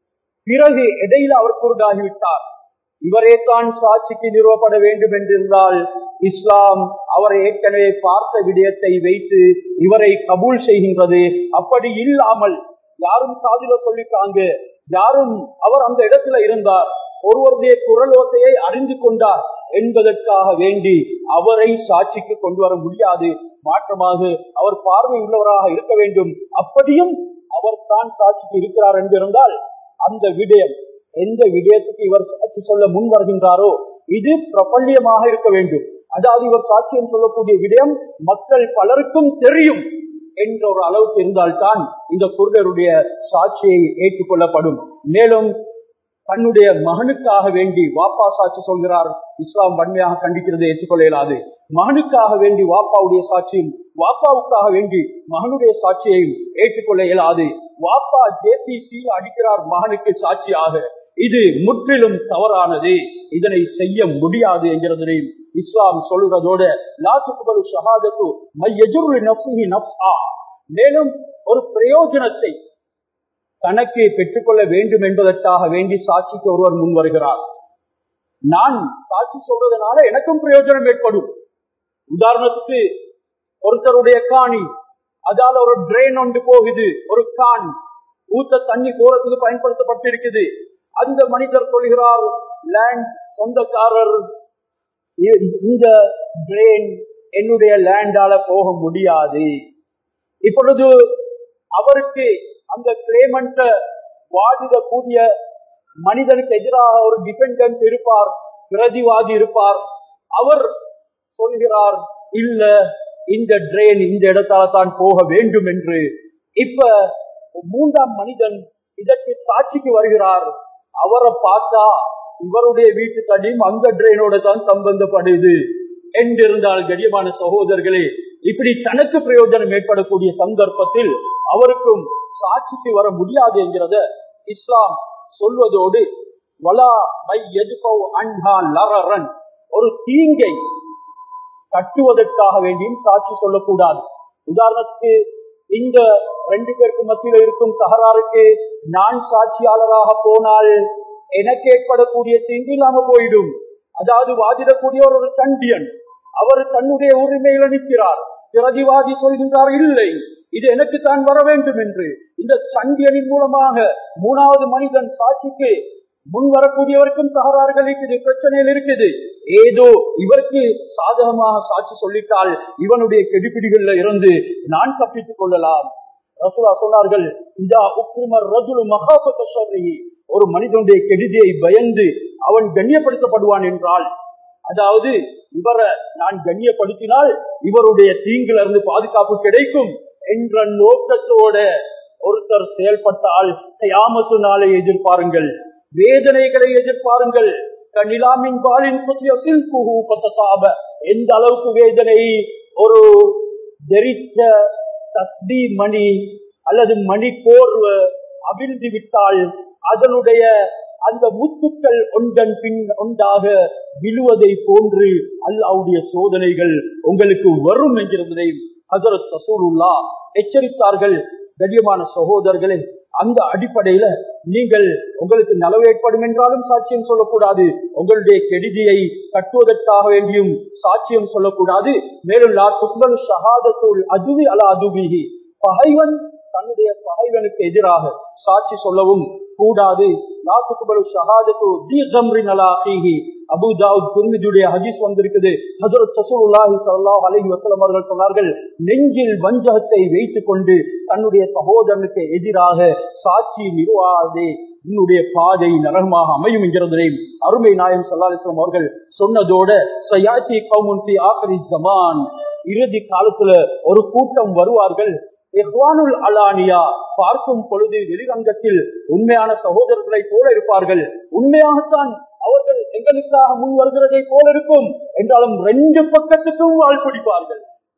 பிறகு இடையில அவர் குருடாகிவிட்டார், இவரே தான் சாட்சிக்கு நிறுவப்பட வேண்டும் என்றிருந்தால் இஸ்லாம் அவரை ஏற்கனவே பார்த்த விடயத்தை வைத்து இவரை கபூல் செய்கின்றது. அப்படி இல்லாமல் யாரும் காதில சொல்லிட்டாங்க, யாரும் அவர் அந்த இடத்துல இருந்தார், ஒருவருடைய குரல் ஓசையை அறிந்து கொண்டார் என்பதற்காக வேண்டி அவரை சாட்சிக்கு கொண்டு வர முடியாது. மாற்றமாக அவர் பார்வை உள்ளவராக இருக்க வேண்டும். அப்படியும் அவர் தான் சாட்சிக்கு இருக்கிறார் என்றிருந்தால் அந்த விடயம், எந்த விடயத்துக்கு இவர் சாட்சி சொல்ல முன் வருகின்றாரோ இது பிரபல்யமாக இருக்க வேண்டும். அதாவது இவர் சாட்சியம் சொல்லக்கூடிய விடயம் மக்கள் பலருக்கும் தெரியும் என்ற ஒரு அளவுக்கு இருந்தால்தான் இந்த குருடருடைய சாட்சியை ஏற்றுக்கொள்ளப்படும். மேலும் தன்னுடைய மகனுக்காக வேண்டி வாப்பா சாட்சி சொல்கிறார், இஸ்லாம் வன்மையாக கண்டிக்கிறது, ஏற்றுக்கொள்ள இயலாது. மகனுக்காக வேண்டி வாப்பாவுடைய சாட்சியும் வாப்பாவுக்காக வேண்டி மகனுடைய சாட்சியையும் ஏற்றுக்கொள்ள இயலாது. வாப்பா ஜேபிசி அடிக்கிறார் மகனுக்கு சாட்சியாக, இது முற்றிலும் தவறானது, இதனை செய்ய முடியாது என்கிறதை இஸ்லாம் சொல்கிறதோடு லா துக்பலு ஷஹாதத்து மை யஜுரு நஃப்ஸிஹி நஃப்ஆ, மேலும் ஒரு பிரயோஜனத்தை தனக்கு பெற்றுக்கொள்ள வேண்டும் என்பதற்காக வேண்டி சாட்சிக்கு ஒருவர் முன் வருகிறார். நான் சாட்சி சொல்றதுனால எனக்கும் பிரயோஜனம் ஏற்படும். உதாரணத்துக்கு ஒருத்தருடைய காணி, அதால ஒரு ட்ரெயின் ஒன்று போகுது, ஒரு கான், ஊத்த தண்ணி போறதுக்கு பயன்படுத்தப்பட்டிருக்குது. அந்த மனிதர் சொல்கிறார், லேண்ட் சொந்தக்காரர், இந்த டிரெயின் என்னுடைய லேண்டால போக முடியாது. இப்பொழுது அவருக்கு அந்த கிளைமண்ட வாதிடக்கூடிய மனிதனுக்கு எதிராக ஒரு டிபெண்டன்ட் இருப்பார், பிரதிவாதி இருப்பார். அவர் சொல்கிறார், இல்ல இந்த டிரெயின் இந்த இடத்தால தான் போக வேண்டும் என்று. இப்ப மூன்றாம் மனிதன் இதற்கு சாட்சிக்கு வருகிறார். அவரை பார்த்தா இவருடைய வீட்டு தடியும் அந்த டிரெயினோட தான் சம்பந்தப்படுது என்றிருந்தால், கடியமான சகோதரர்களே, இப்படி தனக்கு பிரயோஜனம் ஏற்படக்கூடிய சந்தர்ப்பத்தில் அவருக்கும் சாட்சிக்கு வர முடியாது என்கிறத இஸ்லாம் சொல்வதோடு, வலா மை எதுபவ் அன்ஹா லரரன், ஒரு தீங்கை கட்டுவதற்காக வேண்டியும் சாட்சி சொல்லக்கூடாது. உதாரணத்துக்கு, இந்த ரெண்டு பேருக்கு மத்தியில் இருக்கும் தகராறுக்கு நான் சாட்சியாளராக போனால் எனக்கு ஏற்படக்கூடிய தீங்கு இல்லாம போயிடும். அதாவது வாதிடக்கூடிய ஒரு சண்டியன், அவர் தன்னுடைய உரிமையில நிற்கிறார். பிரதிவாதி சொல்கின்றார், இல்லை இது எனக்கு தான் வர வேண்டும் என்று. இந்த சண்டியனின் மூலமாக மூணாவது மனிதன் சாட்சிக்கு முன் வரக்கூடியவருக்கும் தகராறுகள் இருக்குது, பிரச்சனைகள் இருக்குது. ஏதோ இவருக்கு சாதகமாக சாட்சி சொல்லிட்டால் இவனுடைய கெடிபிடிகள்ல இருந்து நான் தப்பித்துக் கொள்ளலாம். ரசூலுல்லாஹ் சொன்னார்கள், இதா உக்ரிமர் ரஜுலு மகாபத ஷர்ரிஹி, ஒரு மனிதனுடைய கெடுதியை பயந்து அவன் கண்ணியப்படுத்தப்படுவான் என்றால், அதாவது இவரை நான் கண்ணியப்படுத்தினால் இவருடைய தீங்குல இருந்து பாதுகாப்பு கிடைக்கும் என்ற நோக்கத்தோட ஒருத்தர் செயல்பட்டால் கியாமத்து நாளை எதிர்பாருங்கள், வேதனைகளை எதிர்பாருங்கள். கண்ணிலாமின் பாலின் புத்திய சில்குஹு பத்தசாப, எந்த அளவுக்கு வேதனை ஒரு தெரித்த தஸ்பீ மணி அல்லது மணி கோர்வ அவிழ்ந்து விட்டால் அதனுடைய அந்த முத்துக்கள் ஒன்றன் பின் ஒன்றாக விழுவதை போன்று அல்லாஹ்வுடைய சோதனைகள் உங்களுக்கு வரும் என்கிறதை ஹஜ்ரத் ரசூலுல்லாஹ் எச்சரித்தார்கள். கண்ணியமான சகோதரர்களே, அந்த அடிப்படையில நீங்கள் உங்களுக்கு நலவு ஏற்படும் என்றாலும் சாட்சியம் சொல்லக்கூடாது, உங்களுடைய கெடுதியை கட்டுவதற்காக வேண்டியும் சாட்சியம் சொல்லக்கூடாது. மேலும் லா துக்பலு ஷஹாதத்துல் அதுவி அலா அதுவிஹி, பகைவன் தன்னுடைய பகைவனுக்கு எதிராக சாட்சி சொல்லவும் கூடாது. லா துக்பலு ஷஹாதத்து தி கம்ரின் அலா அஹீஹி, அபூ தாவூத் திர்மிதியுடைய ஹதீஸ் வந்திருக்குது. ஹஜ்ரத் ரசூலுல்லாஹி ஸல்லல்லாஹு அலைஹி வஸல்லம் அவர்கள் சொன்னார்கள், நெஞ்சில் வஞ்சகத்தை வைத்துக் கொண்டு தன்னுடைய சகோதரனுக்கு எதிராக சாட்சி நிறுவாதே, என்னுடைய பாதை நரகமாக அமையும் என்கிறதை அருமை நாயகம் ஸல்லல்லாஹு அலைஹி வஸல்லம் அவர்கள் சொன்னதோட, சயாத்தி கௌமுன் ஃபி ஆகிரி ஸமான், இறுதி காலத்துல ஒரு கூட்டம் வருவார்கள், இஹ்வானுல் அலானியா, பார்க்கும் பொழுது வெளிரங்கத்தில் உண்மையான சகோதரர்களை போல இருப்பார்கள், உண்மையாகத்தான் அவர்கள் எங்களுக்காக முன் வருகிறதை போல இருக்கும் என்றாலும் ரெண்டு பக்கத்துக்கும் வாழ் பிடிப்பார்கள்.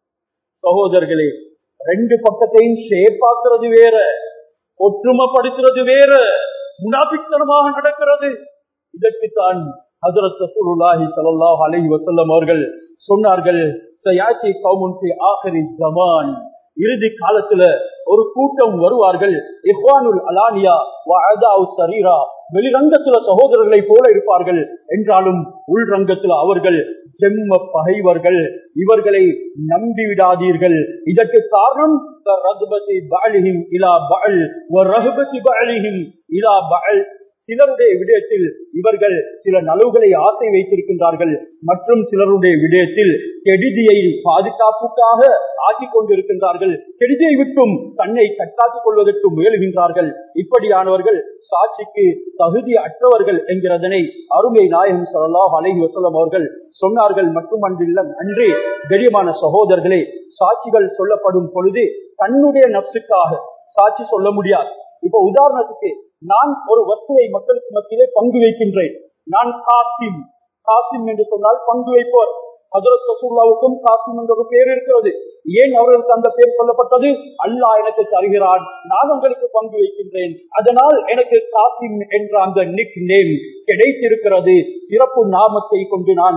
சகோதரர்களே, ரெண்டு பக்கத்தையும் ஷேப்பாக்குறது வேற, ஒற்றுமைப்படுத்துறது வேற, முனாபித்தனமாக நடக்கிறது. இதற்குத்தான் ஹஜ்ரத் ரசூலுல்லாஹி ஸல்லல்லாஹு அலைஹி வஸல்லம் அவர்கள் சொன்னார்கள், சயாத்தி கௌமுன் ஃபி ஆகிரி ஸமான், இறுதி காலத்துல ஒரு கூட்டம் வருவார்கள், இஹ்வானுல் அலானியா வ அதாஉ ஸரீரா, வெளிரங்கத்துல சகோதரர்களை போல இருப்பார்கள் என்றாலும் உள்ரங்கத்துல அவர்கள் செம்ம பகைவர்கள். இவர்களை நம்பி விடாதீர்கள். இதற்கு காரணம் ரஹ்பதி பஅலிஹிம் இலா பஅல் வ ரஹ்பதி பஅலிஹிம் இலா பஅல், சிலருடைய விடயத்தில் இவர்கள் சில நலவுகளை ஆசை வைத்திருக்கின்றார்கள், மற்றும் சிலருடைய விடயத்தில் கெடுதியை பாதுகாப்புக்காக ஆக்கிக் கொண்டிருக்கின்றார்கள், கெடுதியை விட்டும் தன்னை தற்காத்துக் கொள்வதற்கு முயல்கின்றார்கள். இப்படியானவர்கள் சாட்சிக்கு தகுதி அற்றவர்கள் என்கிறதனை அருமை நாயகம் ஸல்லல்லாஹு அலைஹி வஸல்லம் அவர்கள் சொன்னார்கள். மட்டுமன்றில்லை அன்றே கண்ணியமான சகோதரர்களே, சாட்சிகள் சொல்லப்படும் பொழுது தன்னுடைய நப்சுக்காக சாட்சி சொல்ல முடியாது. இப்ப உதாரணத்துக்கு, நான் ஒரு வஸ்துவை மக்களுக்கு மத்தியிலே பங்கு வைக்கின்றேன், நான் காசிம், காசிம் என்று சொன்னால் பங்கு வைப்போர். ஹஜ்ரத் ரசூலுல்லாஹ்வுக்கும் காசிம் என்ற ஒரு பேர் இருக்கிறது. ஏன் அவர்களுக்கு அந்த பேர் சொல்லப்பட்டது? அல்லாஹ் எனக்கு தருகிறான், நான் உங்களுக்கு பங்கு வைக்கின்றேன், அதனால் எனக்கு காசிம் என்ற அந்த நிக் நேம் கிடைத்திருக்கிறது, சிறப்பு நாமத்தை கொண்டு நான்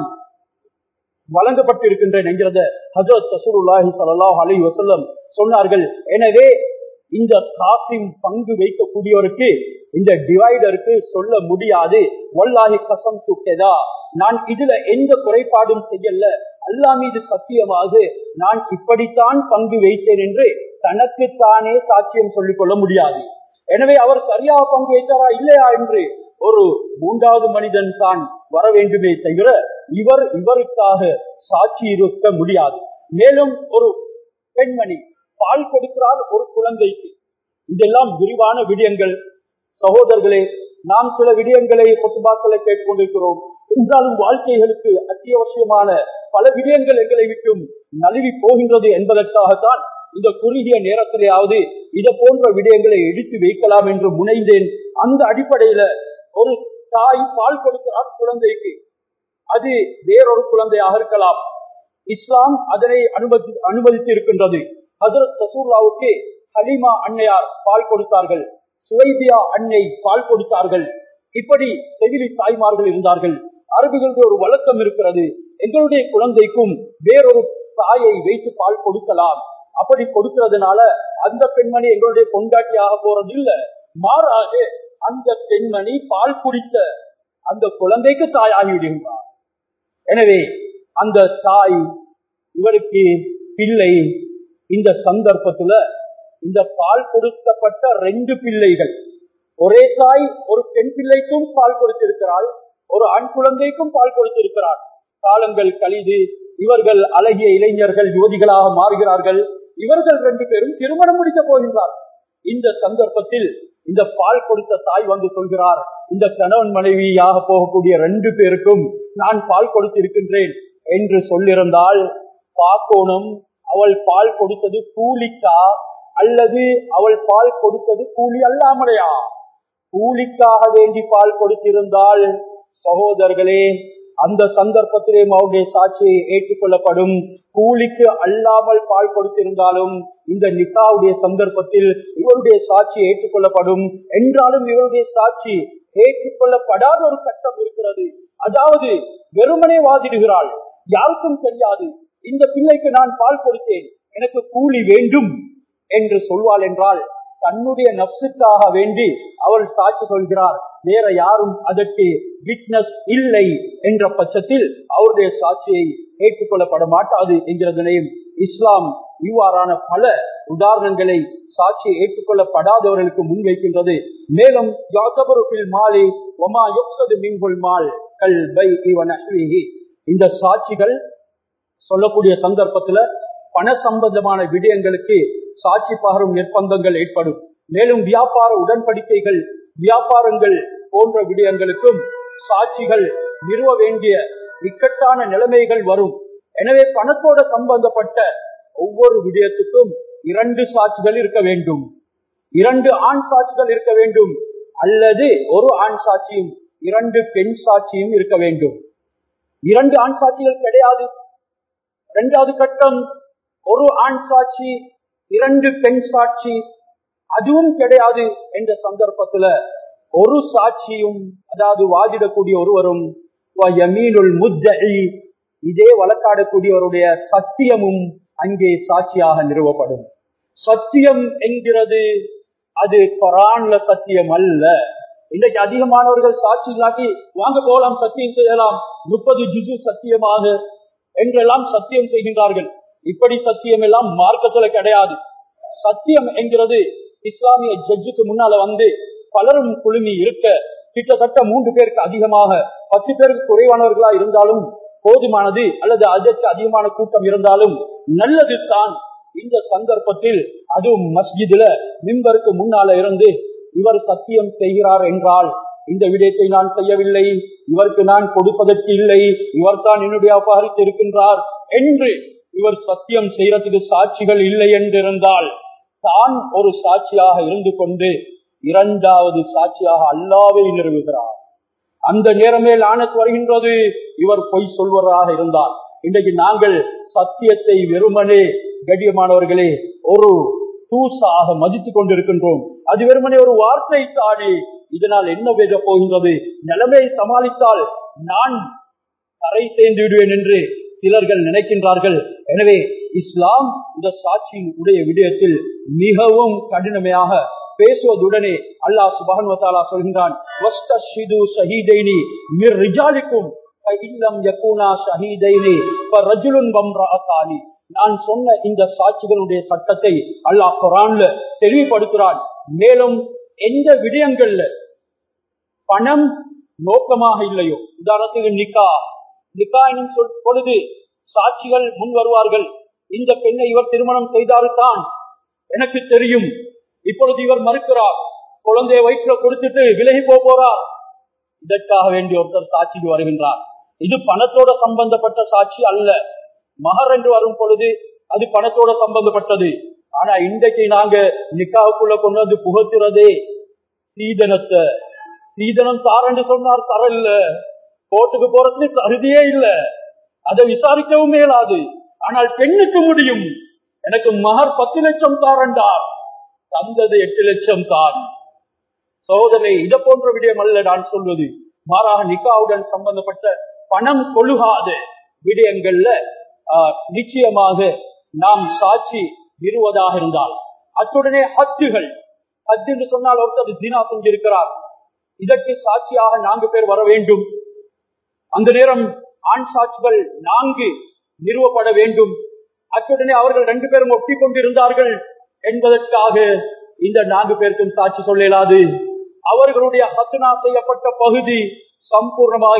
வழங்கப்பட்டிருக்கின்றேன் என்கிறத ஹஜ்ரத் ரசூலுல்லாஹி ஸல்லல்லாஹு அலைஹி வஸல்லம் சொன்னார்கள். எனவே இந்த காசிம் பங்கு வைக்கக்கூடியவருக்கு, இந்த டிவைடருக்கு சொல்ல முடியாது, வல்லாஹி கஸம் துக்கதா, நான் இதுல எந்த குறைபாடும் செய்யல, அல்லாஹ் மீது சத்தியமாக நான் இப்படித்தான் பங்கு வைத்தேன் என்று தனக்குத்தானே சாட்சியம் சொல்லிக் கொள்ள முடியாது. எனவே அவர் சரியாக பங்கு வைத்தாரா இல்லையா என்று ஒரு மூன்றாவது மனிதன் தான் வர வேண்டுமே தவிர இவர் இவருக்காக சாட்சி இருக்க முடியாது. மேலும் ஒரு பெண்மணி பால் கொடுக்கிறார் ஒரு குழந்தைக்கு. இதெல்லாம் விரிவான விடயங்கள். சகோதரர்களே, நாம் சில விடயங்களை கொத்துபாக்களை கேட்டுக்கொண்டிருக்கிறோம். என்றாலும் வாழ்க்கைகளுக்கு அத்தியாவசியமான பல விடயங்கள் எங்களை விட்டும் நழுவி போகின்றது என்பதற்காகத்தான் இந்த குறுகிய நேரத்திலேயாவது இதை போன்ற விடயங்களை எடுத்து வைக்கலாம் என்று முனைந்தேன். அந்த அடிப்படையில ஒரு தாய் பால் கொடுக்கிறார் குழந்தைக்கு. அது வேறொரு குழந்தையாக இருக்கலாம். இஸ்லாம் அதனை அனுமதி அனுமதித்து இருக்கின்றது. ஹஜ்ரத் ரசூலுல்லாஹ்வுக்கு ஹலீமா அன்னையார் பால் கொடுத்தார்கள், சுவைபியா அன்னை பால் கொடுத்தார்கள். இப்படி செவிலி தாய்மார்கள் இருந்தார்கள். அரபிகளுடைய ஒரு வழக்கம் இருக்கிறது, எங்களுடைய குழந்தைக்கும் வேறொரு தாயை வைத்து பால் கொடுக்கலாம். அப்படி கொடுக்கிறதுனால அந்த பெண்மணி எங்களுடைய பொண்டாட்டியாக போறது இல்ல, மாறாக அந்த பெண்மணி பால் குடித்த அந்த குழந்தைக்கு தாயாகி விடுகின்றார். எனவே அந்த தாய் இவருக்கு பிள்ளை. இந்த சந்தர்ப்பத்துல இந்த பால் கொடுக்கப்பட்ட ரெண்டு பிள்ளைகள், ஒரே தாய் ஒரு பெண் பிள்ளைக்கும் பால் கொடுத்திருக்கிறாள், ஒரு ஆண் குழந்தைக்கும் பால் கொடுத்திருக்கிறார். காலங்கள் கழிது இவர்கள் அழகிய இளைஞர்கள் யுவதிகளாக மாறுகிறார்கள். இவர்கள் ரெண்டு பேரும் திருமணம் முடிக்க போகின்றார். இந்த சந்தர்ப்பத்தில் இந்த பால் கொடுத்த தாய் வந்து சொல்கிறார், இந்த கணவன் மனைவியாக போகக்கூடிய ரெண்டு பேருக்கும் நான் பால் கொடுத்திருக்கின்றேன் என்று சொல்லியிருந்தால் பார்க்கணும், அவள் பால் கொடுத்தது கூலிக்கா அல்லது அவள் பால் கொடுத்தது கூலி அல்லாமலையா? கூலிக்காக வேண்டி பால் கொடுத்திருந்தால் சகோதரர்களே, அந்த சந்தர்ப்பத்திலே அவருடைய சாட்சியை ஏற்றுக்கொள்ளப்படும். கூலிக்கு அல்லாமல் பால் கொடுத்திருந்தாலும் இந்த நிக்காவுடைய சந்தர்ப்பத்தில் இவருடைய சாட்சி ஏற்றுக்கொள்ளப்படும். என்றாலும் இவருடைய சாட்சி ஏற்றுக்கொள்ளப்படாத ஒரு கட்டம் இருக்கிறது. அதாவது வெறுமனே வாதிடுகிறாள், யாருக்கும் தெரியாது இந்த பிள்ளைக்கு நான் பால் கொடுத்தேன், எனக்கு கூலி வேண்டும் என்று சொல்வாள் என்றால் தன்னுடைய நப்சுக்காக வேண்டி அவள் சாட்சி சொல்கிறார். வேற யாரும் அதற்கு விட்னஸ் இல்லை என்ற பட்சத்தில் அவருடைய சாட்சியை ஏற்றுக்கொள்ளப்பட மாட்டாது என்கிறதனையும் இஸ்லாம் இவ்வாறான பல உதாரணங்களை சாட்சியை ஏற்றுக்கொள்ளப்படாதவர்களுக்கு முன்வைக்கின்றது. மேலும் இந்த சாட்சிகள் சொல்லக்கூடிய சந்தர்ப்பத்துல பண சம்பந்தமான விடயங்களுக்கு சாட்சி பகரும் நிர்பந்தங்கள் ஏற்படும். மேலும் வியாபார உடன்படிக்கைகள், வியாபாரங்கள் போன்ற விடயங்களுக்கும் சாட்சிகள் நிறுவ வேண்டிய இக்கட்டான நிலைமைகள் வரும். எனவே பணத்தோட சம்பந்தப்பட்ட ஒவ்வொரு விடயத்துக்கும் இரண்டு சாட்சிகள் இருக்க வேண்டும், இரண்டு ஆண் சாட்சிகள் இருக்க வேண்டும், அல்லது ஒரு ஆண் சாட்சியும் இரண்டு பெண் சாட்சியும் இருக்க வேண்டும். இரண்டு ஆண் சாட்சிகள் கிடையாது. இரண்டாவது கட்டம், ஒரு ஆண் சாட்சி இரண்டு பெண் சாட்சி, அதுவும் கிடையாது என்ற சந்தர்ப்பத்துல ஒரு சாட்சியும், அதாவது வாதிடக்கூடிய ஒருவரும் இதே வழக்காடக்கூடியவருடைய சத்தியமும் அங்கே சாட்சியாக நிறுவப்படும். சத்தியம் என்கிறது அது குர்ஆன்ல சத்தியம் அல்ல. இன்றைக்கு அதிகமானவர்கள் சாட்சி இல்லாட்டி வாங்க போகலாம், சத்தியம் செய்யலாம், முப்பது ஜுசு சத்தியமாக என்றெல்லாம் சத்தியம் செய்கின்றார்கள். இப்படி சத்தியம் எல்லாம் மார்க்கத்துல கிடையாது. சத்தியம் என்கிறது இஸ்லாமிய ஜட்ஜுக்கு முன்னால வந்து பலரும் குழுமி இருக்க, கிட்டத்தட்ட மூன்று பேருக்கு அதிகமாக பத்து பேருக்கு குறைவானவர்களா இருந்தாலும் போதுமானது, அல்லது அதற்கு அதிகமான கூட்டம் இருந்தாலும் நல்லது தான். இந்த சந்தர்ப்பத்தில் அதுவும் மஸ்ஜிதுல மிம்பருக்கு முன்னால இருந்து இவர் சத்தியம் செய்கிறார் என்றால், இந்த விடயத்தை நான் செய்யவில்லை, இவருக்கு நான் கொடுப்பதற்கு இல்லை, இவர் தான் என்னுடைய அபகரித்து இருக்கின்றார் என்று இவர் சத்தியம் செய்யறதுக்கு சாட்சிகள் இல்லை என்றிருந்தால் தான் ஒரு சாட்சியாக இருந்து கொண்டு இரண்டாவது சாட்சியாக அல்லாஹ்வை நிறுவுகிறார். அந்த நேரமே லானத் வருகின்றது இவர் பொய் சொல்வராக இருந்தார். இன்றைக்கு நாங்கள் சத்தியத்தை வெறுமனே கடியமானவர்களே ஒரு தூசாக மதித்துக் கொண்டிருக்கின்றோம். அது வெறுமனே ஒரு வார்த்தை தானே, இதனால் என்ன பேச போகின்றது, நிலைமையை சமாளித்தால் நான் கரை சேர்ந்து விடுவேன் என்று சிலர்கள் நினைக்கின்றார்கள். எனவே இஸ்லாம் இந்த சாட்சியின் உடைய விடயத்தில் மிகவும் கடினமையாக பேசுவதுடனே அல்லாஹ் சுப்ஹானஹு வ தஆலா சொல்கின்றான், வஸ்தஷிது ஷஹீதைனி மிர் ரிஜாலிக்கும் ஃபஇல்லம் யகுனா ஷஹீதைனி ஃபரஜுலுன் வம்ரஅதானி. நான் சொன்ன இந்த சாட்சிகளுடைய சட்டத்தை அல்லாஹ் குர்ஆன்ல தெளிவுபடுத்துகிறான். மேலும் எந்த விடயங்கள்ல பணம் நோக்கமாக இல்லையோ, உதாரணத்துக்கு நிக்கா நிக்கா எனும் சொல் பொழுது சாட்சிகள் முன் வருவார்கள். இந்த பெண்ணை இவர் திருமணம் செய்தாருத்தான் எனக்கு தெரியும், இப்பொழுது இவர் மறுக்கிறார், குழந்தையை வயிற்றுல கொடுத்துட்டு விலகி போறார். இதற்காக வேண்டி ஒருத்தர் சாட்சிக்கு வருகின்றார். இது பணத்தோட சம்பந்தப்பட்ட சாட்சி அல்ல. மகர் என்று வரும் பொழுது அது பணத்தோட சம்பந்தப்பட்டது. ஆனா இன்றைக்கு நாங்க நிக்காவுக்குள்ள கொண்டு வந்து புகத்துறதே சீதனத்தை. சீதனம் தாரன்னு சொன்னார், தர இல்ல, கோர்ட்டுக்கு போறதுக்கு அருதியே இல்ல, அதை விசாரிக்கவும் மேலாது. ஆனால் பெண்ணுக்கு முடியும். எனக்கு மகர் பத்து லட்சம் தாரண்டார், தந்தது எட்டு லட்சம் தான். சகோதரனை, இதை போன்ற விடயம் அல்ல நான் சொல்வது. மாறாக நிக்காவுடன் சம்பந்தப்பட்ட பணம் கொள்ளுகாத விடயங்கள்ல நிச்சயமாக நாம் சாட்சி நிறுவதாக இருந்தால், அத்துடனே ஹத்துகள், ஹத்து என்று சொன்னால் ஒருத்தர் ஜினா செஞ்சிருக்கிறார், இதற்கு சாட்சியாக நான்கு பேர் வர வேண்டும். அந்த நேரம் ஆண் சாட்சிகள் நான்கு நிறுவப்பட வேண்டும். அத்துடனே அவர்கள் ரெண்டு பேரும் ஒட்டிக் கொண்டிருந்தார்கள் என்பதற்காக இந்த நான்கு பேருக்கும் சாட்சி சொல்ல இயலாது. அவர்களுடைய ஹத்னா செய்யப்பட்ட பகுதி சம்பூர்ணமாக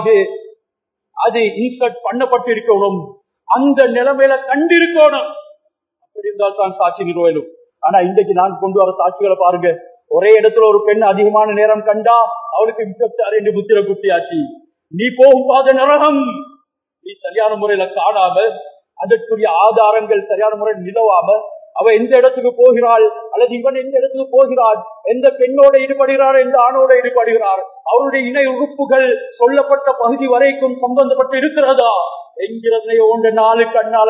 அது இன்சர்ட் பண்ணப்பட்டு இருக்கணும், அந்த நிலைமையில கண்டிருக்கணும். அப்படி இருந்தால் தான் சாட்சி நிறுவலும். ஆனா இன்றைக்கு நான் கொண்டு வர சாட்சிகளை பாருங்க, ஒரே இடத்துல ஒரு பெண் அதிகமான நேரம் கண்டா அவளுக்கு விபத்தாறு என்று புத்திர குட்டியாச்சு. நீ போகும் பாத நரகம், நீ சரியான முறையில காணாம, அதற்குரிய ஆதாரங்கள் சரியான முறையில் நிலவாம, அவ எந்த இடத்துக்கு போகிறாள் அல்லது இவன் எந்த இடத்துக்கு போகிறாள், எந்த பெண்ணோட ஈடுபடுகிறார், எந்த ஆணோட ஈடுபடுகிறார், அவருடைய இணை உறுப்புகள் சொல்லப்பட்ட பகுதி வரைக்கும் சம்பந்தப்பட்டு இருக்கிறதா என்கிறதை ஒன்று நாலு கண்ணால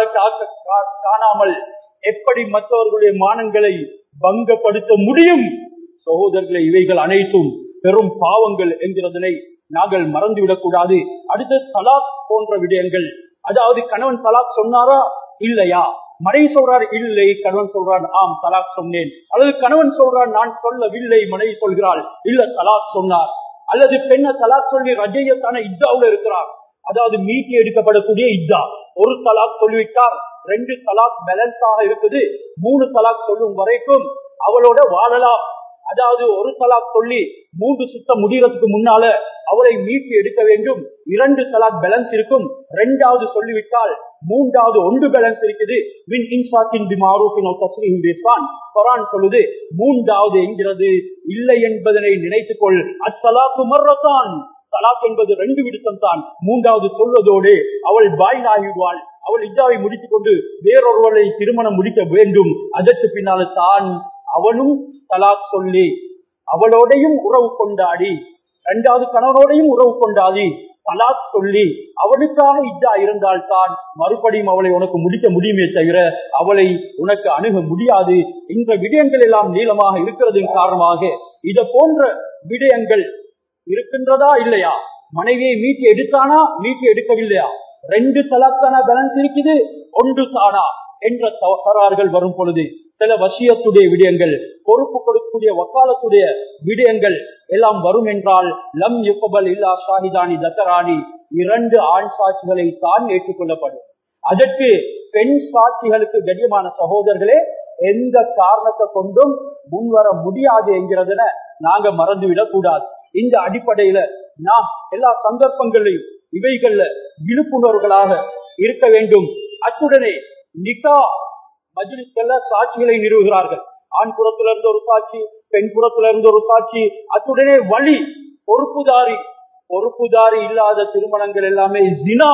காணாமல் எப்படி மற்றவர்களுடைய மானங்களை பங்கப்படுத்த முடியும்? சகோதரர்களை, இவைகள் அனைத்தும் பெரும் பாவங்கள் என்கிறதனை நாங்கள் மறந்துவிடக் கூடாது. அடுத்த தலாக் போன்ற விடயங்கள், அதாவது கணவன் தலாக் சொன்னாரா இல்லையா, மனைவி சொல்றார் இல்லை, கணவன் சொல்றான் ஆம் தலாக் சொன்னேன், அல்லது கணவன் சொல்றான் நான் சொல்லவில்லை, மனைவி சொல்கிறாள் இல்ல தலாக் சொன்னார், அல்லது பெண்ணை தலாக் சொல்லி ரஜையத்தான இத்தாவுல இருக்கிறார், அதாவது மீட்டி எடுக்கப்படக்கூடிய இத்தா. ஒரு தலாக் சொல்லிவிட்டார், ரெண்டு தலாக் பேலன்ஸாக இருக்குது, மூணு தலாக் சொல்லும் வரைக்கும் அவளோட வாழலாம். அதாவது ஒரு தலாக் சொல்லி மூன்று சுத்தம் முடிகிறதுக்கு முன்னால அவளை மீட்டி எடுக்க வேண்டும். இரண்டு தலாக் பேலன்ஸ் இருக்கும். இரண்டாவது சொல்லிவிட்டால் மூன்றாவது ஒன்று பேலன்ஸ் இருக்குது. மின் இன்சாத்தின் பிமாரூஃபின் தஸ்ரீஹின் பிஹ்சான், குர்ஆன் சொல்லுது மூன்றாவது என்கிறது இல்லை என்பதனை நினைத்துக் கொள். அத்தலாக்கு மர்ரத்தான், தலாக் என்பது ரெண்டு விடுத்தம் தான். மூன்றாவது சொல்வதோடு அவள் பாயினாகிடுவாள், அவள் இஜாவை முடித்துக் கொண்டு வேறொருவரை திருமணம் முடிக்க வேண்டும். அதற்கு பின்னால தான் அவனும் தலாக் சொல்லி அவளோடையும் உறவு கொண்டாடி, இரண்டாவது கணவனோடையும் உறவு கொண்டாடி தலாக் சொல்லி அவனுக்காக இஜா இருந்தால் தான் மறுபடியும் அவளை உனக்கு முடிக்க முடியுமே தவிர அவளை உனக்கு அணுக முடியாது. இந்த விடயங்கள் எல்லாம் நீளமாக இருக்கிறதின் காரணமாக இதை போன்ற விடயங்கள் இருக்கின்றதா இல்லையா? மனைவியை மீட்டி எடுத்தானா மீட்டி எடுக்கவில்லையா? ரெண்டு தலாக்கான பேலன்ஸ் இருக்குது, ஒன்று தானா என்ற தகராறுகள் வரும் பொழுது சில வசியத்துடைய விடயங்கள், பொறுப்பு கொடுக்கக்கூடிய வக்காலத்துடைய விடயங்கள் எல்லாம் வரும் என்றால் லம் யுகபல் இல்லா ஷாஹிதானி தக்கராணி, இரண்டு ஆண் சாட்சிகளை தான் ஏற்றுக்கொள்ளப்படும். அதற்கு பெண் சாட்சிகளுக்கு கண்ணியமான சகோதரர்களே எந்த காரணத்தை கொண்டும் முன்வர முடியாது என்கிறதுன நாங்க மறந்துவிடக் கூடாது. இந்த அடிப்படையில நாம் எல்லா சந்தர்ப்பங்களையும் இவைகள்ல விழிப்புணர்வுகளாக இருக்க வேண்டும். அத்துடனே நிகா மஜ்லிஸ்கள்ல சாட்சிகளை நிறுவுகிறார்கள். ஆண் புறத்துல இருந்து ஒரு சாட்சி, பெண் புறத்துல இருந்து ஒரு சாட்சி, அத்துடனே வழி பொறுப்புதாரி. பொறுப்புதாரி இல்லாத திருமணங்கள் எல்லாமே ஜினா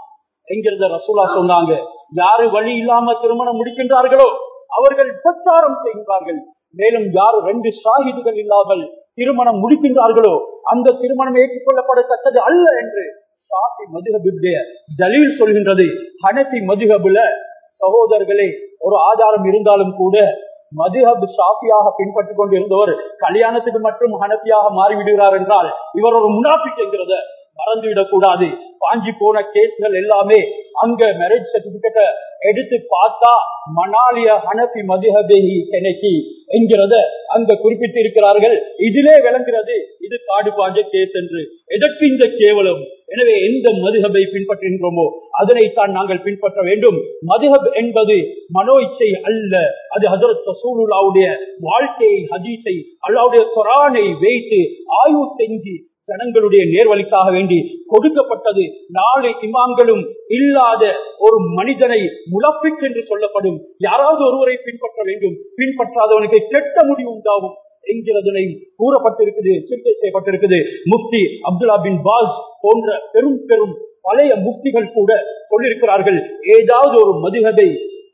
என்கிறத ரசூலா சொன்னாங்க. யாரு வழி இல்லாம திருமணம் முடிக்கின்றார்களோ அவர்கள் பிரச்சாரம் செய்கின்றார்கள். மேலும் யாரு ரெண்டு ஷாஹிதுகள் இல்லாமல் திருமணம் முடிக்கின்றார்களோ அந்த திருமணம் ஏற்றுக்கொள்ளப்படத்தக்கது அல்ல என்று ஷாஃபி மதுஹபுடைய தலீல் சொல்கின்றது. ஹனஃபி மதுஹபுல சகோதரர்களே ஒரு ஆதாரம் இருந்தாலும் கூட மதுஹப் ஷாஃபியாக பின்பற்றிக் கொண்டு இருந்தவர் கல்யாணத்துக்கு மட்டும் ஹனஃபியாக மாறிவிடுகிறார் என்றால் இவர் ஒரு முனாஃபிக் என்கிறத மறந்துவிடக் கூடாது. பாஞ்சி போன கேஸ்கள் எல்லாமே அங்க மேரேஜ் சர்டிபிகேட்டை எடுத்து பார்த்தா மணாலிய ஹனபி மதுஹபி கெனக்கி என்கிறத அங்க குறிப்பிட்டு இருக்கிறார்கள். இதிலே விளங்குகிறது இது காடு பாஞ்ச கேஸ் என்று. எதற்கு இந்த கேவலம்? எனவே எந்த மதுஹபை பின்பற்றுகின்றோமோ அதனைத்தான் நாங்கள் பின்பற்ற வேண்டும். மதுஹப் என்பது மனோ இச்சை அல்ல. அது ஹஜ்ரத் ரசூலுல்லாஹ்வுடைய வாழ்க்கையை, ஹதீஸை, அல்லாஹ்வுடைய குர்ஆனை வைத்து ஆய்வு செஞ்சு ஜனங்களுடைய நேர்வழிக்காக வேண்டி கொடுக்கப்பட்டது. நாலு இமாம்களும் இல்லாத ஒரு மனிதனை முலப்பிக் என்று சொல்லப்படும். யாராவது ஒருவரை பின்பற்ற வேண்டும், பின்பற்றாதவனுக்கு கெட்ட முடிவு உண்டாகும் என்கிறதனை கூறப்பட்டிருக்குது, சிறுத்தை செய்யப்பட்டிருக்குது. முஃப்தி அப்துல்லா பின் பாஸ் போன்ற பெரும் பெரும் பழைய முஃப்திகள் கூட சொல்லியிருக்கிறார்கள், ஏதாவது ஒரு மதுஹபை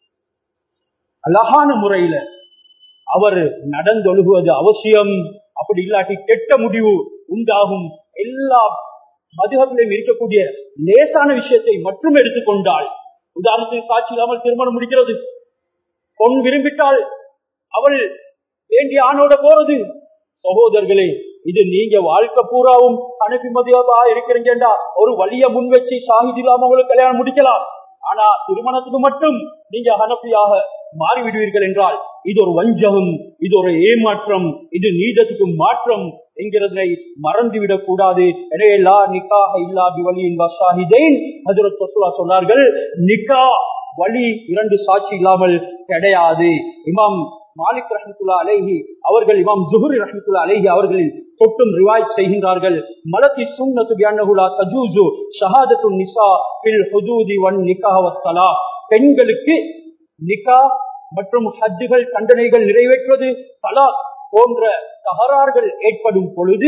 அழகான முறையில அவர் நடந்தொழுகுவது அவசியம். அப்படி இல்லாட்டி கெட்ட முடிவு உண்டாகும். எல்லா மதுஹபிலும் இருக்கக்கூடிய லேசான விஷயத்தை மட்டும் எடுத்துக்கொண்டால், உதாரணத்துக்கு சாட்சி இல்லாமல் திருமணம் முடிக்கிறது, பொன் விரும்பிட்டால் அவள் வேண்டிய ஆணோட போறது. சகோதரர்களே, இது நீங்க வாழ்க்கை பூராவும் ஹனபி மதுஹபா இருக்கிறீங்கடா ஒரு வழிய முன் வச்சு ஷாஹித் இல்லாம உங்களுக்கு கல்யாணம் முடிக்கலாம். ஆனா திருமணத்துக்கு மட்டும் நீங்க ஹனபியாக மாறிவிடுவீர்கள் என்றால் இது ஒரு வஞ்சகம், இது ஒரு ஏமாற்றம், இது நீதத்துக்கு மாற்றம் என்கிறதை மறந்துவிடக் கூடாது. எனவே லா நிக்காஹ இல்லா பிவலியின் வஷாஹிதைன், ஹஜ்ரத் ரசூலுல்லாஹ் சொன்னார்கள், நிக்கா வலி இரண்டு சாட்சி இல்லாமல் கிடையாது. இமாம் மாலிக் ரஹ்மத்துல்லாஹி அலைஹி அவர்கள், இமாம் ஸுஹ்ரி ரஹ்மத்துல்லாஹி அலைஹி அவர்களில் தொட்டும் ரிவாயத் செய்கின்றார்கள், மலத்தி சுன்னத்து பிஅன்னஹு லா தஜூஸு ஷஹாதத்துன் நிஸா ஃபில் ஹுதூதி வன் நிக்காஹ் வஸ்ஸலாஹ். பெண்களுக்கு நிக்கா மற்றும் ஹஜ்ஜுகள் தண்டனைகள் நிறைவேற்றுவது, தலாக் போன்ற தகராறுகள் ஏற்படும் பொழுது